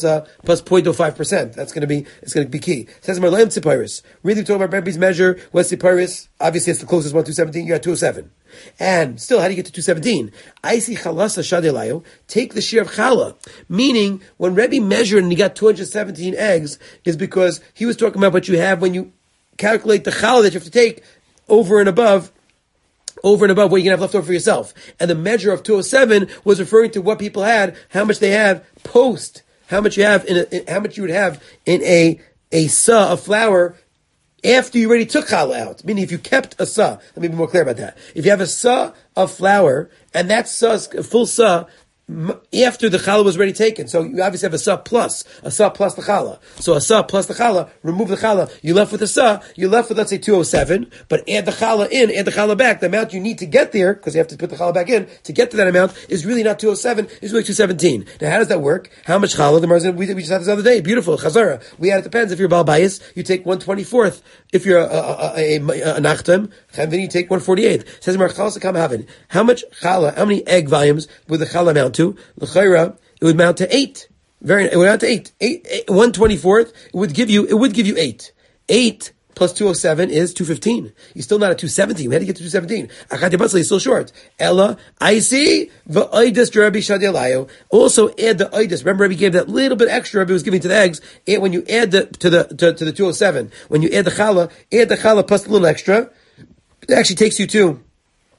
0.05%. It's going to be key. It says Marlayim Tzipiris. Really talking about Rebbe's measure. What's Tzipiris? Obviously, it's the closest one. 217. You got 207. And still, how do you get to 217? I see chalasa shadelayo. Take the share of chala. Meaning, when Rebbe measured and he got 217 eggs, is because he was talking about what you have when you calculate the chala that you have to take over and above what you're going to have left over for yourself. And the measure of 207 was referring to what people had, how much they have post, how much you would have in a sa of flour after you already took challah out. Meaning if you kept a sa, let me be more clear about that. If you have a sa of flour, and that sa, full sa, after the challah was already taken. So you obviously have a sa plus the challah. So a sa plus the challah, remove the challah, you left with a sa, you left with, let's say, 207, but add the challah in, add the challah back. The amount you need to get there, because you have to put the challah back in, to get to that amount, is really not 207, it's really 217. Now how does that work? How much challah? We just had this other day. Beautiful. Chazara. It depends. If you're Baal Bayis, you take 1/24th. If you're a nachtem, then you take 1/48th. It says, how much challah, how many egg volumes would the challah amount to? L'chayra, it would amount to 8. It would amount to 8. 1/24th, it would give you 8. 8 plus 207 is 215. You're still not at 217. We had to get to 217. Achati Batzli is still short. Ella, I see, v'oidus Rabbi Shadialayo. Also add the oidus. Remember, Rabbi gave that little bit extra Rabbi was giving to the eggs. And when you add to the 207, when you add the challah plus a little extra, it actually takes you to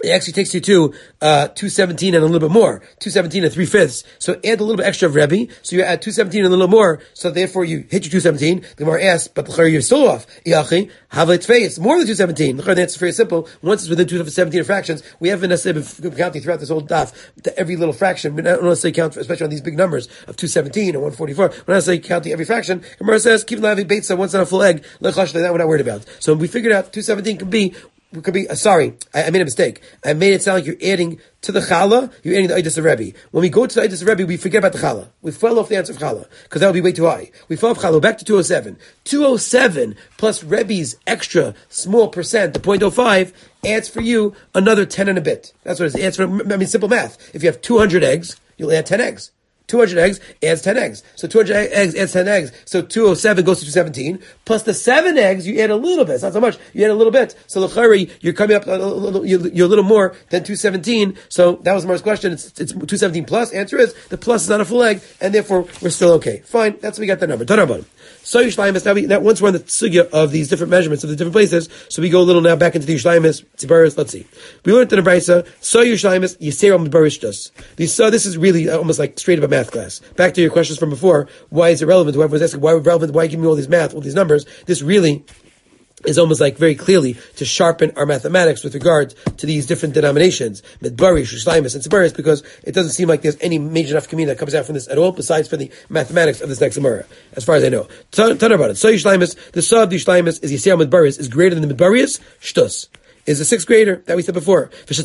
it actually takes you to 217 and a little bit more, 217 and 3/5. So add a little bit extra of Rebbe. So you add 217 and a little more. So therefore you hit your 217. The Gemara asks, but you're still off. Iachi, have it face more than 217. The answer is very simple. Once it's within 217 fractions, we haven't necessarily been counting throughout this whole daf to every little fraction. We don't necessarily count, especially on these big numbers of 217 and 144. We're not necessarily counting every fraction. Gemara says, keep having beitza once on a full egg. That we're not worried about. So we figured out 217 could be, sorry, I made a mistake. I made it sound like you're adding to the challah, you're adding the Eidos of Rebbe. When we go to the Eidos of Rebbe, we forget about the challah. We fell off the answer of challah, because that would be way too high. We fell off challah, back to 207. 207 plus Rebbe's extra small percent, the 0.05, adds for you another 10 and a bit. That's what it is. Simple math. If you have 200 eggs, you'll add 10 eggs. 200 eggs adds 10 eggs. So 200 eggs adds 10 eggs. So 207 goes to 217. Plus the 7 eggs, you add a little bit. It's not so much. You add a little bit. So l'chari, you're coming up, you're a little more than 217. So that was Mar's question. It's 217 plus. Answer is, the plus is not a full egg, and therefore we're still okay. Fine. That's what we got the number. Tanarbon. So Yishlayim, now once we're on the sugya of these different measurements of the different places, so we go a little now back into the Yishlayim, Tzibaris, let's see. We learned in the Brisa, so Yishlayim, Yisera Midbarishtas. This is really almost like straight up a math class. Back to your questions from before, why is it relevant? Whoever was asking, why is it relevant? Why give me all these math, all these numbers? This really is almost like very clearly to sharpen our mathematics with regard to these different denominations, Midbarish, Yishlayim, and Tzibaris, because it doesn't seem like there's any major enough community that comes out from this at all, besides for the mathematics of this next Gemara, as far as I know. Tell about it. So Yishlayim, the Saw of the Yishlayim is Yisrael Midbarish, is greater than the Midbarish, Shtus. Is a sixth grader that we said before. And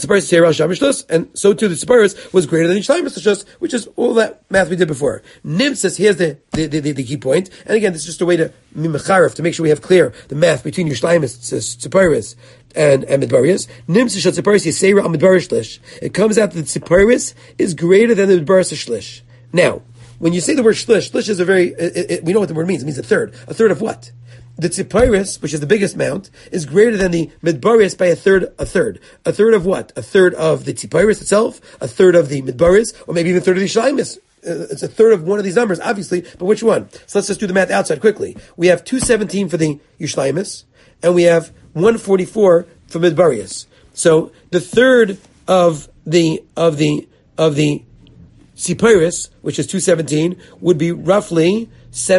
so too the Tzibaris was greater than Yishlayim, which is all that math we did before. Nim says, here's the key point. And again, this is just a way to make sure we have clear the math between Yishlayim, Tzibaris, and Midbarius. Nim says, Tzibaris Yisera al Midbarish Shlish. It comes out that the Tzibaris is greater than the Midbarish Shlish. Now, when you say the word Shlish, Shlish is a very, we know what the word means. It means a third. A third of what? The Tziparis, which is the biggest mount, is greater than the Midbaris by a third. A third of what? A third of the Tziparis itself, a third of the Midbaris, or maybe even a third of the Yishlayim. It's a third of one of these numbers, obviously, but which one? So let's just do the math outside quickly. We have 217 for the Yishlayim, and we have 144 for Midbarius. So the third of the Tziparis, which is 217, would be roughly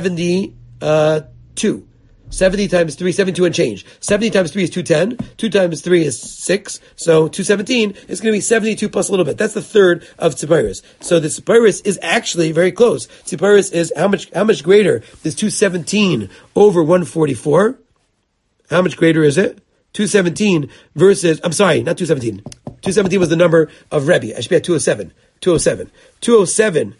72. 70 times 3, 72 and change. 70 times 3 is 210. 2 times 3 is 6. So 217 is going to be 72 plus a little bit. That's the third of Tziparis. So the Tziparis is actually very close. Tziparis is how much greater is 217 over 144? How much greater is it? 217 versus, I'm sorry, not 217. 217 was the number of Rebbe. I should be at 207. 207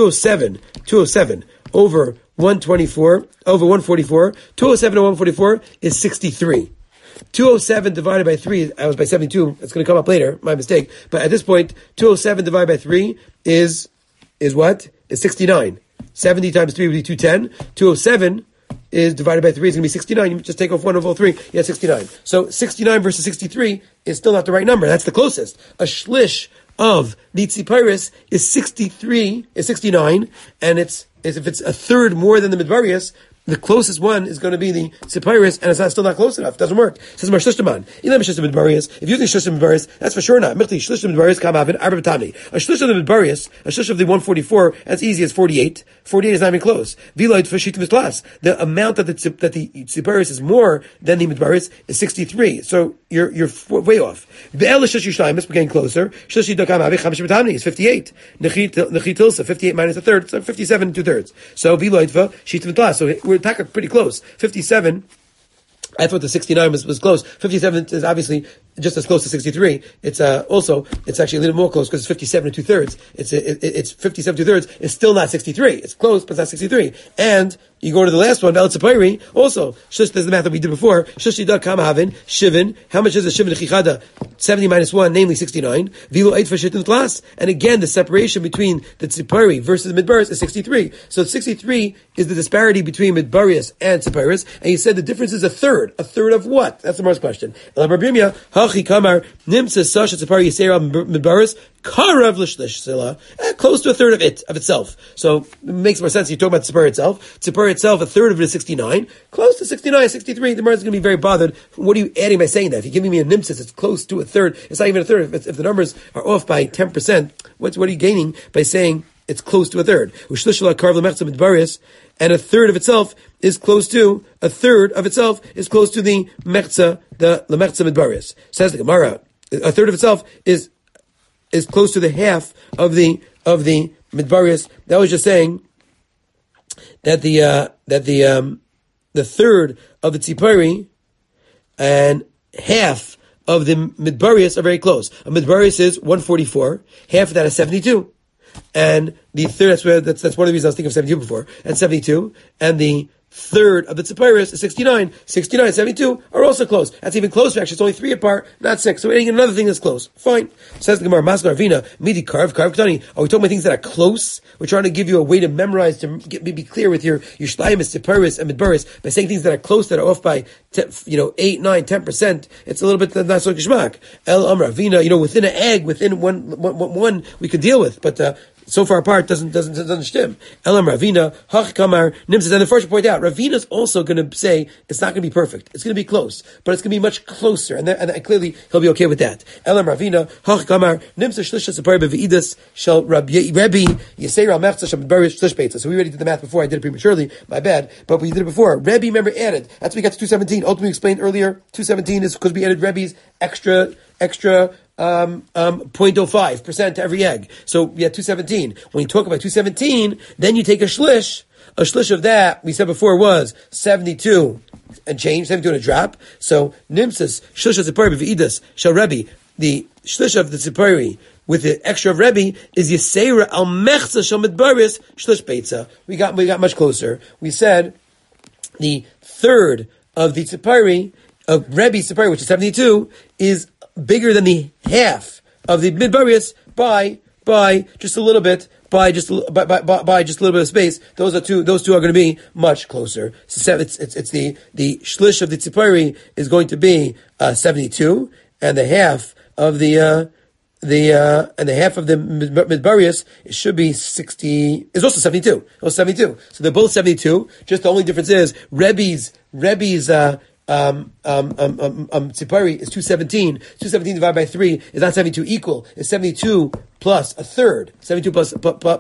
over 124, over 144. 207 over 144 is 63. 207 divided by 3, I was by 72, it's going to come up later, my mistake. But at this point, 207 divided by 3 is what? Is 69. 70 times 3 would be 210. 207 is divided by 3 is going to be 69. You just take off 1 over 3, you have 69. So 69 versus 63 is still not the right number. That's the closest. A shlish of the Tziparis is 69, and if it's a third more than the Midbarius, the closest one is going to be the Tziparis, and it's still not close enough. It doesn't work. It says Mar Shlishtaman. If using Shlishtam Midbarius, that's for sure not. Michli Shlishtam Midbarius come havin Arba Batami. A Shlish of the Midbarius, a Shlish of the 144, as easy as 48. 48 is not even close. Viloid for Shit Mislas. The amount that the Tziparis is more than the Midbarius is 63. So you're way off. Ve'el Shlish Yishlayim, we're getting closer. Shlish Yidokam Havi Chamish Batami is 58. Nechi Tilsa, 58 minus a third, so 57 and 2/3. So Viloid for Shit Mislas. So we're pretty close. 57. I thought the 69 was close. 57 is obviously just as close to 63. It's actually a little more close because it's 57 and 2/3. It's 57 2/3. It's still not 63. It's close, but it's not 63. And you go to the last one, Tzipori, also, there's the math that we did before. Shivin. How much is a Shivin Chichada? 70 minus 1, namely 69. Vilu 8 for Shittin Tlas. And again, the separation between the Tzipori versus the Midbaris is 63. So 63 is the disparity between Midbarius and Tziparis. And you said the difference is a third. A third of what? That's the first question. Hachi Kamar, Nimsa Sasha Tzipari Yisera Midbaris, Karav l'shlish sila, close to a third of itself. So it makes more sense. You're talking about tzipur itself. Tzipur itself, a third of it is 69. Close to 69, 63. The Gemara is going to be very bothered. What are you adding by saying that? If you're giving me a nimtzis, it's close to a third. It's not even a third. If the numbers are off by 10%, what are you gaining by saying it's close to a third? And a third of itself is close to the mechza, the mechza midbarius. Says the Gemara, a third of itself is close to the half of the midbarius. That was just saying that the third of the tzipari and half of the midbarius are very close. A midbarius is 144, half of that is 72. And the third, that's one of the reasons I was thinking of 72 before, and 72, and the third of the tzipairis is 69. 69, 72 are also close. That's even closer, actually. It's only 3 apart, not 6. So we're adding another thing that's close. Fine. Says the Gemara, Masna Arvina, Midi Karv Ktani. Are we talking about things that are close? We're trying to give you a way to memorize, to be clear with your shlaimis, tzipairis, and midbaris, by saying things that are close, that are off by, 8, 9, 10%. It's a little bit not so gishmak. El Amra Arvina, within an egg, within one we could deal with, but, so far apart doesn't stim. Elam Ravina, Hach Kamar, Nimzis. And the first point out, Ravina's also going to say it's not going to be perfect. It's going to be close, but it's going to be much closer. And clearly he'll be okay with that. Elam Ravina, Hach Kamar, Nimzis Shlisha Separ Bevidas Shel Rabbi Yisera Mechza Shel Barish Shlish Beitza. So we already did the math before. I did it prematurely. My bad. But we did it before. Rebbe, remember, added. That's when we got to 217. Ultimately explained earlier. 217 is because we added Rebbe's extra 0.05% to every egg. So we had 217. When you talk about 217, then you take a shlish. A shlish of that, we said before, was 72 and change, 72 and a drop. So nimsis, shlish of tzipari v'idas, shel Rebbe, the shlish of the tzipari with the extra of Rebbe is Yisera al mechza shel midbaris shlish beitza. We got much closer. We said the third of the tzipari, of Rebbe's tzipari, which is 72, is bigger than the half of the midbarius by just a little bit, by just a little bit of space. Those two are going to be much closer. So it's the shlish of the tzipari is going to be 72, and the half of the midbarius should be 60. Is also 72. It was 72. So they're both 72. Just the only difference is Rebbe's tzipari is 217. 217 divided by 3 is not 72 equal. It's 72 plus a third. 72 plus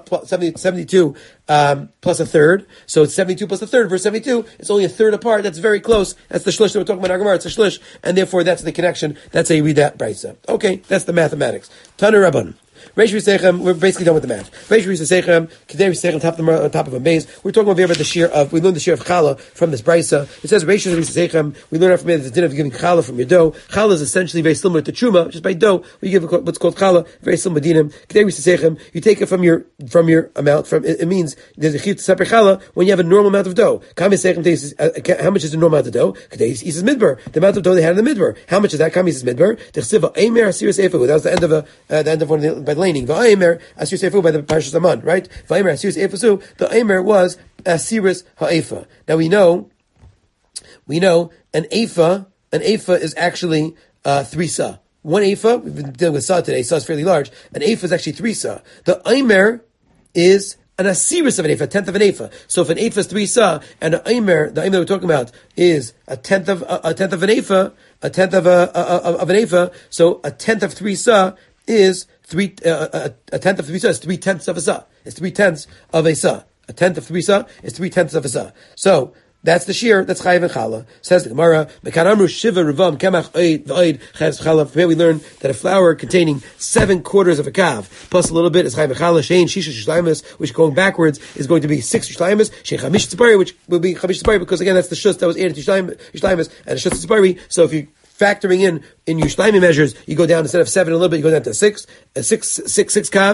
a third. So it's 72 plus a third versus 72. It's only a third apart. That's very close. That's the shlish that we're talking about in our Gemara. It's a shlish. And therefore that's the connection. That's how you read that brisa. Okay, that's the mathematics. Tana Rabban. Reish V'Seichem, we're basically done with the math. Reish V'Seichem, Kedei V'Seichem, on top of a maze. We're talking over here about we learned the share of challah from this brisa. It says Reish V'Seichem, we learn from it the din of giving challah from your dough. Challah is essentially very similar to truma, just by dough. We give what's called challah, very similar dinim. Kedei V'Seichem, you take it from your amount. It means there's a chiyuv to separate challah when you have a normal amount of dough. Kam V'Seichem, how much is the normal amount of dough? Kedei says midbar, the amount of dough they had in the midbar. How much is that? Kam says midbar. That was the end of one by the laning. V'aymer asir seifu by the Parshas Aman, right? V'aymer asir seifu. The aymer was asiris ha'efa. Now we know an efa is actually 3 sa. 1 efa, we've been dealing with sa today. Sa is fairly large. An efa is actually 3 sa. The aymer is an asiris of an efa, a tenth of an efa. So if an efa is 3 sa, and the aymer we're talking about is a tenth of an efa, an efa. So a tenth of 3 sa is a tenth of 3 sa is 3/10 of a sa. It's 3/10 of a sa. A tenth of 3 sa is 3/10 of a sa. So that's the shear. That's chayiv and challah. Says the Gemara. Mekan amru shiva revam kemach oid v'oid chayiv challah. From here we learn that a flour containing 7/4 of a kav plus a little bit is chayiv and challah. Shein shisha shlaimus, which going backwards is going to be 6 shlaimus. Shein chamish tzipari, which will be chamish tzipari because again that's the shus that was added to shlaimus and the shus tzipari. So if you factoring in your shleimi measures, you go down instead of 7 a little bit, you go down to 6 calves,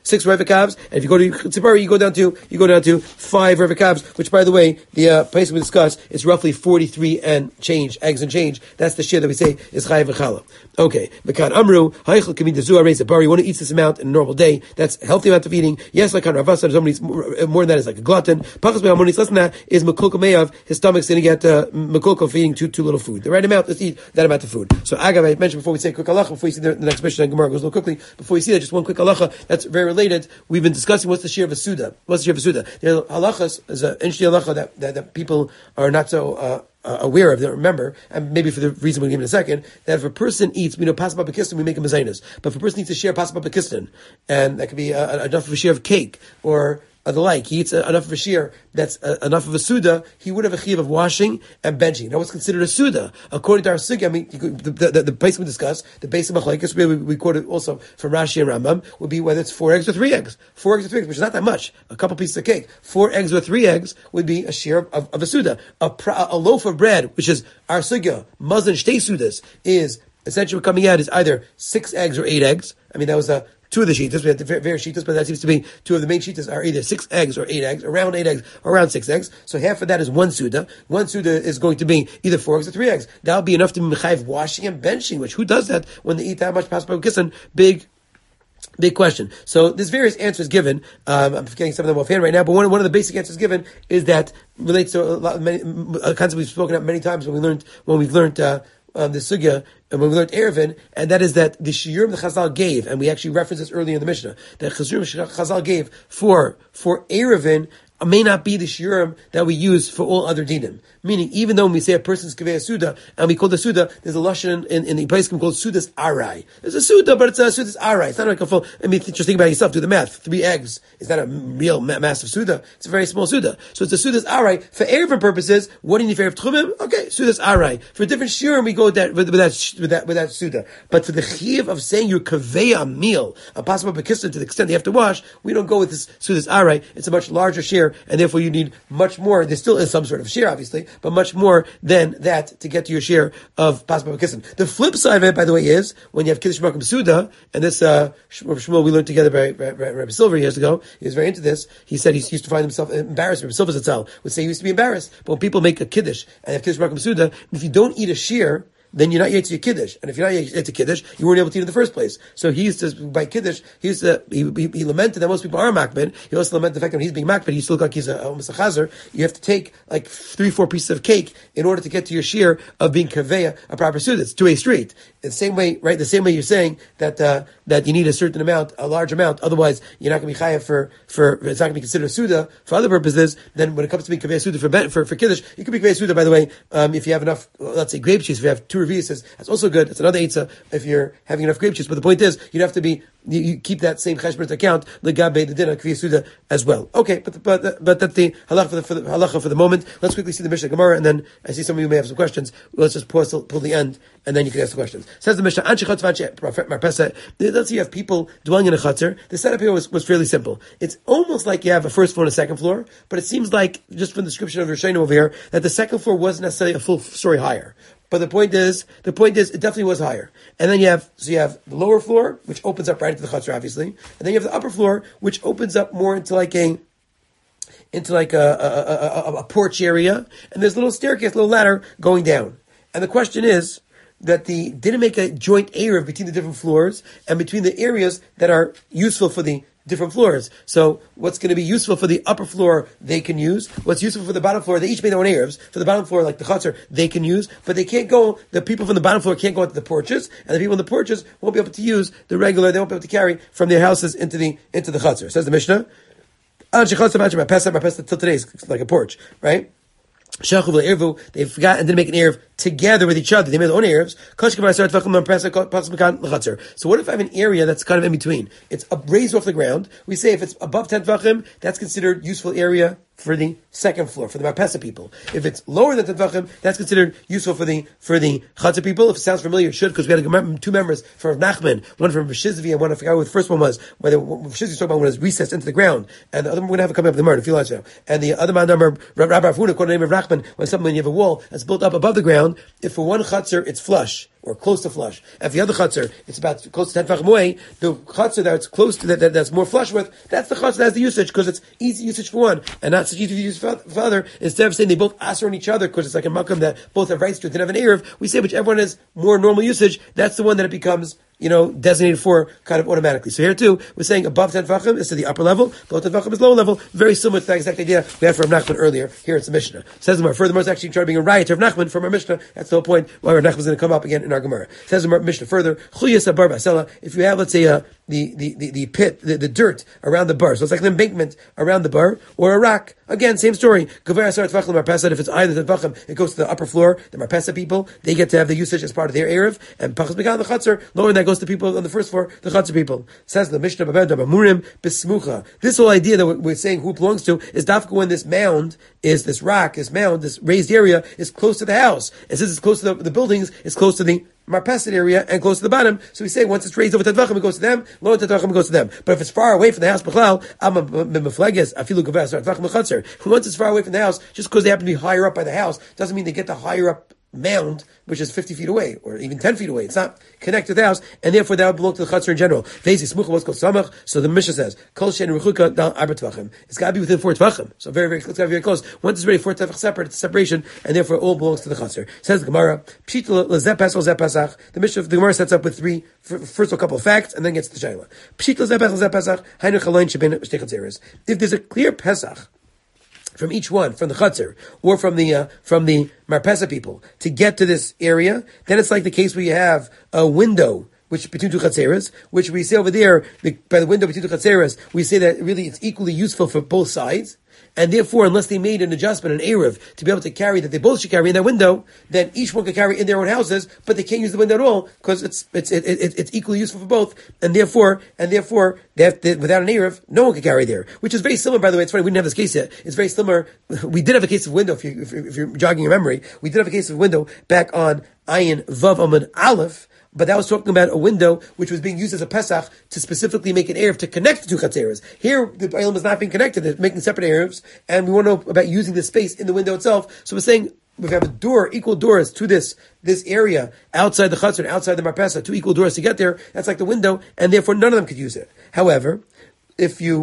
6 revikavs, and if you go to Tzipari, you go down to 5 revikavs, which, by the way, the place we discussed is roughly 43 and change, eggs and change. That's the share that we say is chayav v'chala. Okay, Mekan Amru, Haichel Kamid Zua Reis Bar. You want to eat this amount in a normal day. That's a healthy amount of eating. Yes, like on Ravasa, somebody eats more than that is like a glutton. Pachas Be'amonis, less than that is Mekulka Meyav. His stomach's going to get Mekulka for eating too little food. The right amount is to eat that amount of food. So Agav, I mentioned before we say quick halacha, before you see the next mission, and Gemara goes a little quickly. Before you see that, just one quick halacha that's very related. We've been discussing what's the share of a suda. What's the share of a suda? The halachas is an interesting halacha that people are not so aware of, they don't remember, and maybe for the reason we'll give in a second, that if a person eats, we know pasaba b'kistan, we make a mezainas. But if a person eats a share pasaba b'kistan, and that could be enough of a share of cake, or the like, he eats enough of a shear that's enough of a suda, he would have a chiyuv of washing and benching. Now, what's considered a suda? According to our sugi, I mean, the place we discussed, the base of machlekes, we quoted also from Rashi and Rambam, would be whether it's 4 eggs or 3 eggs. 4 eggs or 3 eggs, which is not that much. A couple pieces of cake. 4 eggs or 3 eggs would be a shear of a suda. A loaf of bread, which is our sugi, mazan shtei sudas, is essentially coming out is either 6 eggs or 8 eggs. I mean, that was 2 of the sheetas. We had the various sheetas, but that seems to be 2 of the main sheetas are either 6 eggs or 8 eggs, around 8 eggs, or around 6 eggs. So half of that is 1 suda. 1 suda is going to be either 4 eggs or 3 eggs. That'll be enough to be mechayiv washing and benching, which who does that when they eat that much paspa b'kissan? Big question. So there's various answers given. I'm forgetting some of them offhand right now, but one of the basic answers given is that relates to a concept we've spoken about many times when we've learned the sugya, and when we learned Erevin, and that is that the shiurim the Chazal gave, and we actually referenced this earlier in the Mishnah, that Chazal gave for Erevin may not be the shiurim that we use for all other dinim. Meaning, even though when we say a person's kaveh suda, and we call the suda, there's a lashon in the place called sudas arai. There's a suda, but it's a sudas arai. It's not like a full, just think about it yourself, do the math. 3 eggs is not a real massive suda. It's a very small suda. So it's a sudas arai. For Erevin purposes, what do you need for Erev Tchumim? Okay, sudas arai. For a different shiurim, we go with that suda. But for the chiv of saying your kaveh a meal, a possible bekistan to the extent they have to wash, we don't go with this sudas arai. It's a much larger share, and therefore you need much more. There still is some sort of share, obviously, but much more than that to get to your share of paspa b'kissan. The flip side of it, by the way, is when you have kiddush makom suda, and this Shmuel we learned together by Rabbi Silver years ago. He was very into this. He said he used to find himself embarrassed. Rabbi Silver Zatzal would say he used to be embarrassed. But when people make a kiddush and have kiddush makom suda, if you don't eat a shear, then you're not yet to your kiddush. And if you're not yet to kiddush, you weren't able to eat in the first place. So he used to, by kiddush, he lamented that most people are makbid. He also lamented the fact that when he's being makbid, he still look like he's almost a chazer. You have to take like 3-4 pieces of cake in order to get to your shear of being kaveya, a proper suit. It's 2-way street. In the same way, right? The same way you're saying that you need a certain amount, a large amount. Otherwise, you're not going to be chayav for it's not going to be considered a suda for other purposes. Then when it comes to being kaveya suda for kiddush, you can be kaveya suda. By the way, if you have enough, let's say grape juice. If you have 2 reviuses, that's also good. It's another eitzah if you're having enough grape juice. But the point is, you'd have to be you keep that same cheshbon account legabe the din kaveya suda as well. Okay, but that's the halacha for the moment. Let's quickly see the Mishnah Gemara, and then I see some of you may have some questions. Let's just pause till the end, and then you can ask the questions. Says the Mishnah, let's say you have people dwelling in a chutzner. The setup here was fairly simple. It's almost like you have a first floor and a second floor, but it seems like, just from the description of Rishonim over here, that the second floor wasn't necessarily a full story higher. But the point is, it definitely was higher. And then you have the lower floor, which opens up right into the chutzner, obviously. And then you have the upper floor, which opens up more into like a porch area. And there's a little staircase, a little ladder going down. And the question is, that didn't make a joint area between the different floors and between the areas that are useful for the different floors. So what's going to be useful for the upper floor, they can use. What's useful for the bottom floor, they each made their own Arabs. For the bottom floor, like the chutzner, they can use. But they can't go, the people from the bottom floor can't go into the porches, and the people in the porches won't be able to use they won't be able to carry from their houses into the chutzner. Says the Mishnah, till today is like a porch, right? They forgot and didn't make an Erev together with each other. They made their own Erevs. So what if I have an area that's kind of in between? It's raised off the ground. We say if it's above 10 tvachim, that's considered useful area for the second floor, for the Marpesa people. If it's lower than 10 tvachim, that's considered useful for the Chatzar people. If it sounds familiar, it should, because we had 2 members from Nachman, one from Shizvi, and one, I forgot what the first one was, whether Shizvi was talking about when it was recessed into the ground, and the other one we're going to have it coming up in the morning, a few lines now. And the other man number, Rabbi Afuna, quoted the name of Nachman, when you have a wall that's built up above the ground, if for one Chatzar it's flush, or close to flush. If the other chutzner, it's about close to 10 tefachim away, the chutzner that's close to that's more flush with, that's the chutzner that has the usage, because it's easy usage for one, and not such easy use for the other. Instead of saying they both aser on each other, because it's like a makam that both have rights to it and have an erev, we say whichever one has more normal usage, that's the one that it becomes, designated for kind of automatically. So here too, we're saying above 10 tefachim is to the upper level, below 10 tefachim is lower level, very similar to that exact idea we had from Rav Nachman earlier. Here it's the Mishnah. It says the Gemara. Furthermore, it's actually trying to bring a riot to Rav Nachman from our Mishnah. That's the whole point why Rav Nachman is going to come up again in our Gemara. It says the Mishnah further, Chuyas habar basela, if you have, let's say, the pit, the dirt around the bar, so it's like an embankment around the bar, or a rock, again, same story. If it's either the tefachim, it goes to the upper floor, the marpesa people, they get to have the usage as part of their erev, and pachas mekan the chatzar, lower that goes to people on the first floor, the chatzar people. Says the Mishnah, this whole idea that we're saying who it belongs to is dafka when this mound is this rock, this mound, this raised area is close to the house. And since it's close to the buildings, it's close to the marpeset area and close to the bottom. So we say once it's raised over tadvachim, it goes to them. Lower tadvachim, it goes to them. But if it's far away from the house, once it's far away from the house, just because they happen to be higher up by the house, doesn't mean they get the higher up mound, which is 50 feet away, or even 10 feet away. It's not connected to the house, and therefore that would belong to the chutzner in general. So the Mishnah says, it's got to be within 4 tefachim. So very, very, it's got to be very close. Once it's ready 4 tefach separate, it's a separation, and therefore it all belongs to the chutzner. Says the Gemara, the Mishnah, the Gemara sets up with first a couple of facts, and then gets to the Shaila. If there's a clear Pesach, from each one, from the chutzner, or from the marpesa people, to get to this area, then it's like the case where you have a window, which between 2 chatzeres, which we say over there, by the window between 2 chatzeres, we say that really it's equally useful for both sides, and therefore, unless they made an adjustment, an erev, to be able to carry, that they both should carry in that window, then each one could carry in their own houses, but they can't use the window at all, because it's equally useful for both, and therefore, they have to, without an erev, no one could carry there. Which is very similar, by the way, it's funny, we didn't have this case yet, it's very similar, we did have a case of window, if you're jogging your memory, we did have a case of window back on Ayin Vav Amud Aleph, but that was talking about a window which was being used as a Pesach to specifically make an erev to connect the 2 chatzeres. Here, the Eilim is not being connected; they're making separate erevs, and we want to know about using the space in the window itself. So we're saying we have a door, equal doors to this area outside the chutzner, outside the marpesa, 2 equal doors to get there. That's like the window, and therefore none of them could use it. However, which is,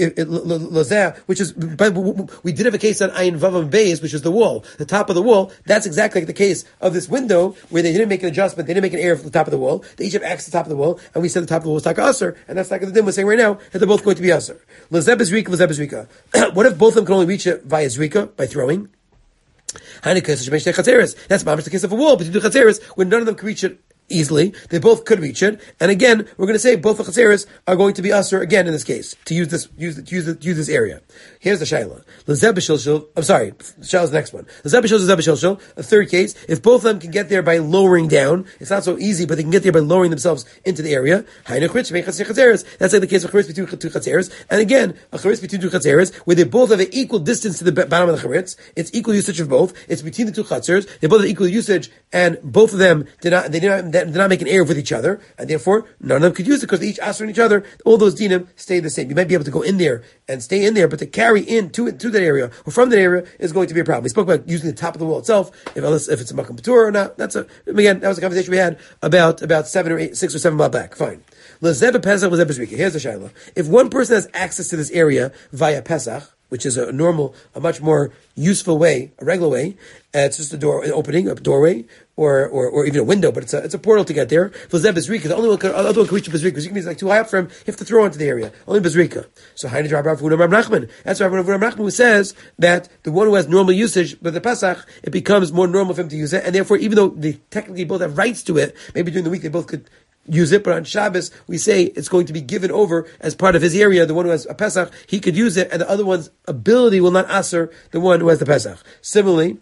we did have a case on Ayin Vavam Beis, which is the wall, the top of the wall. That's exactly like the case of this window, where they didn't make an adjustment, they didn't make an area for the top of the wall. They each have access to the top of the wall, and we said the top of the wall is like Aser, and that's like the din we're saying right now, that they're both going to be Aser. Lezeb is Zrika. What if both of them can only reach it via Zrika, by throwing? That's the case of a wall, but you do Chatzeres, when none of them can reach it easily. They both could reach it, and again, we're going to say both the chatzeres are going to be usher again in this case to use this area. Here's the shaila. I'm sorry, shaila's the next one. A third case, if both of them can get there by lowering down, it's not so easy, but they can get there by lowering themselves into the area. That's like the case of charitz between 2 chatzeres, and again, a charitz between 2 chatzeres, where they both have an equal distance to the bottom of the charitz. It's equal usage of both. It's between the 2 chatzeres. They both have equal usage, and both of them did not make an erev with each other, and therefore none of them could use it because they each asked on each other. All those dinim stay the same. You might be able to go in there and stay in there, but to carry into that area or from that area is going to be a problem. We spoke about using the top of the wall itself, if it's a makam patur or not. That was a conversation we had about 6 or 7 months back. Fine. Here's the shaila. If one person has access to this area via Pesach, which is a much more useful way, a regular way. It's just an opening, a doorway, or even a window, but it's a portal to get there. For Zeb Bezrika, the other one can reach the Bezrika, because it's like too high up for him, you have to throw into the area. Only Bezrika. So Hainid Rav Nachman. That's Rav Nachman who says that the one who has normal usage with the Pesach, it becomes more normal for him to use it, and therefore, even though they technically both have rights to it, maybe during the week they both could use it, but on Shabbos, we say it's going to be given over as part of his area. The one who has a Pesach, he could use it, and the other one's ability will not answer the one who has the Pesach. Similarly,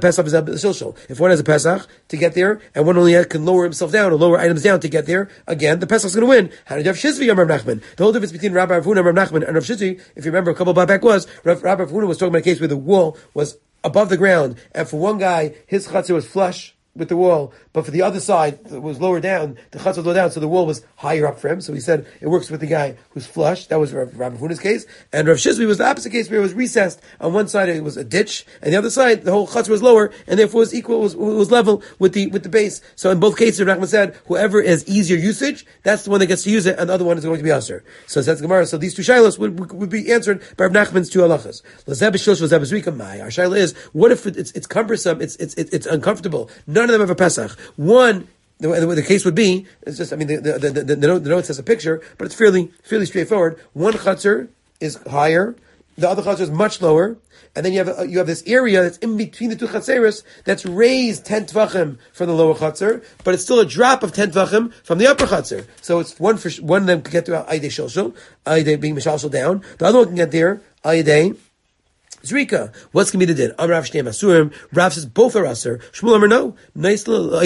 if one has a Pesach to get there, and one only can lower himself down, or lower items down to get there, again, the Pesach's going to win. How did Rav Shizvi Rav Nachman? The whole difference between Rabbi Rav Huna and Rav Nachman and Rav Shizvi, if you remember a couple of back was, Rabbi Rav Huna was talking about a case where the wall was above the ground, and for one guy, his chatzir was flush with the wall, but for the other side, it was lower down, the chutz was lower down, so the wall was higher up for him. So he said it works with the guy who's flush. That was Rav Huna's case. And Rav Shizvi was the opposite case, where it was recessed. On one side it was a ditch, and the other side, the whole chutz was lower, and therefore was equal, was level with the base. So in both cases, Rav Nachman said, whoever has easier usage, that's the one that gets to use it, and the other one is going to be usher. So it says the Gemara, so these two shilos would be answered by Rav Nachman's two halachas. Our shiloh is, what if it's cumbersome, it's uncomfortable, none of them have a Pesach. One, the case would be, it's just, the note says a picture, but it's fairly straightforward. One chutzner is higher, the other chutzner is much lower, and then you have this area that's in between the two chatzeros that's raised 10 tvachim from the lower chatzer, but it's still a drop of 10 tvachim from the upper chatzer. So it's one of them can get to ayidei shilshul, ayidei being mishalshul down. The other one can get there ayidei Zrika. What's going to be the din? Amar Rav Shnei Masurim. Rav says both are aser. Shmuel Amar no. Nice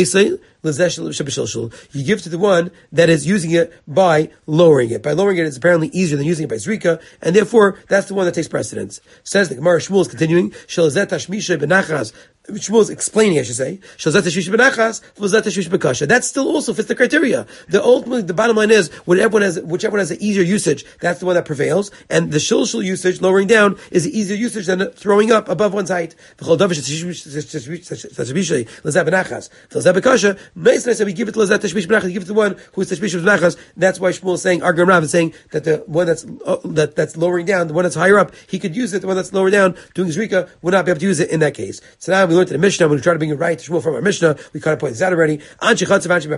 you give to the one that is using it by lowering it. By lowering it, it's apparently easier than using it by Zrika, and therefore that's the one that takes precedence. Says the Gemara. Shmuel is continuing. Shmuel is explaining, I should say. That still also fits the criteria. Ultimately, the bottom line is, whichever one has an easier usage, that's the one that prevails. And the shilshul usage, lowering down, is the easier usage than throwing up above one's height. We give it to Lazat Tashmish Benachas, give it to the one who is Tashmish Benachas. That's why Shmuel is saying, Argam Rav is saying that the one that's lowering down, the one that's higher up, he could use it. The one that's lower down, doing Zrika, would not be able to use it in that case. So now we learned to the Mishnah. When we try to bring it right to Shmuel from our Mishnah, we kind of point this out already. They forgot to make an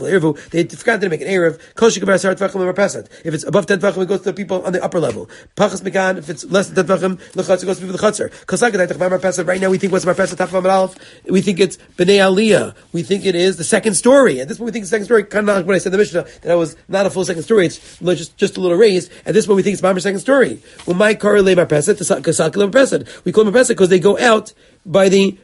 Erev. If it's above 10 Tvachim, it goes to the people on the upper level. Pachas Mekan, if it's less than 10 Tvachim, it goes to the people of the Chatzar. Right now we think what's Marpesa Tafam Aleph? We think it's Bnei Aliyah. We think it is the second story. At this point we think it's the second story, kind of like when I said in the Mishnah that it was not a full second story, it's just a little raised. At this point we think it's Mamar second story. Well, my car le Marpesa, we call them Marpesa because they go out by the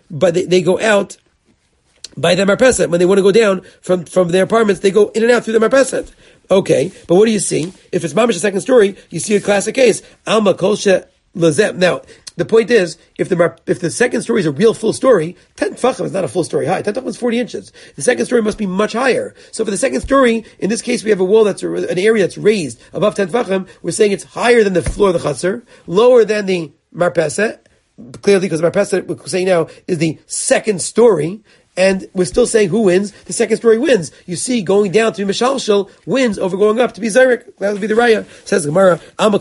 Marpeset. When they want to go down from their apartments, they go in and out through the Marpeset. Okay, but what do you see? If it's Mamash the second story, you see a classic case. Alma Kolsha Lazem. Now, the point is, if the second story is a real full story, 10 tefachim is not a full story high. 10 tefachim is 40 inches. The second story must be much higher. So for the second story, in this case, we have a wall that's an area that's raised above 10 tefachim. We're saying it's higher than the floor of the chutzner, lower than the Marpeset. Clearly, because Marpeset, we're saying now, is the second story. And we're still saying who wins? The second story wins. You see, going down to be Mishalshal wins over going up to be Zayrik. That would be the Raya. Says the Gemara,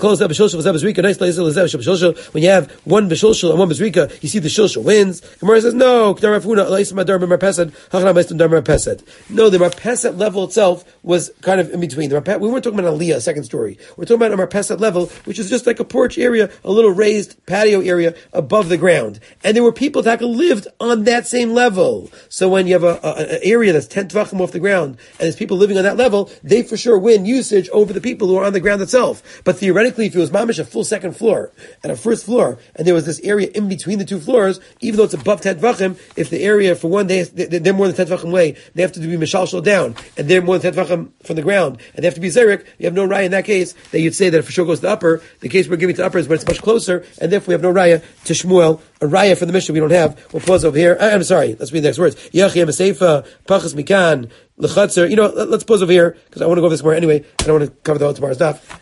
when you have one Bishulshal and one Bezrika, you see the Shulshal wins. Gemara says, no, the Marpeset level itself was kind of in between. We weren't talking about Aliyah, second story. We're talking about a Marpeset level, which is just like a porch area, a little raised patio area above the ground. And there were people that lived on that same level. So when you have an area that's 10 tvachim off the ground, and there's people living on that level, they for sure win usage over the people who are on the ground itself. But theoretically, if it was mamish a full second floor and a first floor, and there was this area in between the two floors, even though it's above 10 tvachim, if the area for one day, they're more than 10 tvachim away, they have to be mishalshal down, and they're more than 10 tvachim from the ground, and they have to be zerik, you have no raya in that case, that you'd say that it for sure goes to the upper. The case we're giving to the upper is when it's much closer, and therefore we have no raya to Shmuel, a raya for the Mishnah we don't have. We'll pause over here. I'm sorry, let's read the next words. Yachim Seifa, Pachas Mikan, Lechatzer. Let's pause over here, because I want to go over this more anyway. I don't want to cover the whole tomorrow's daf.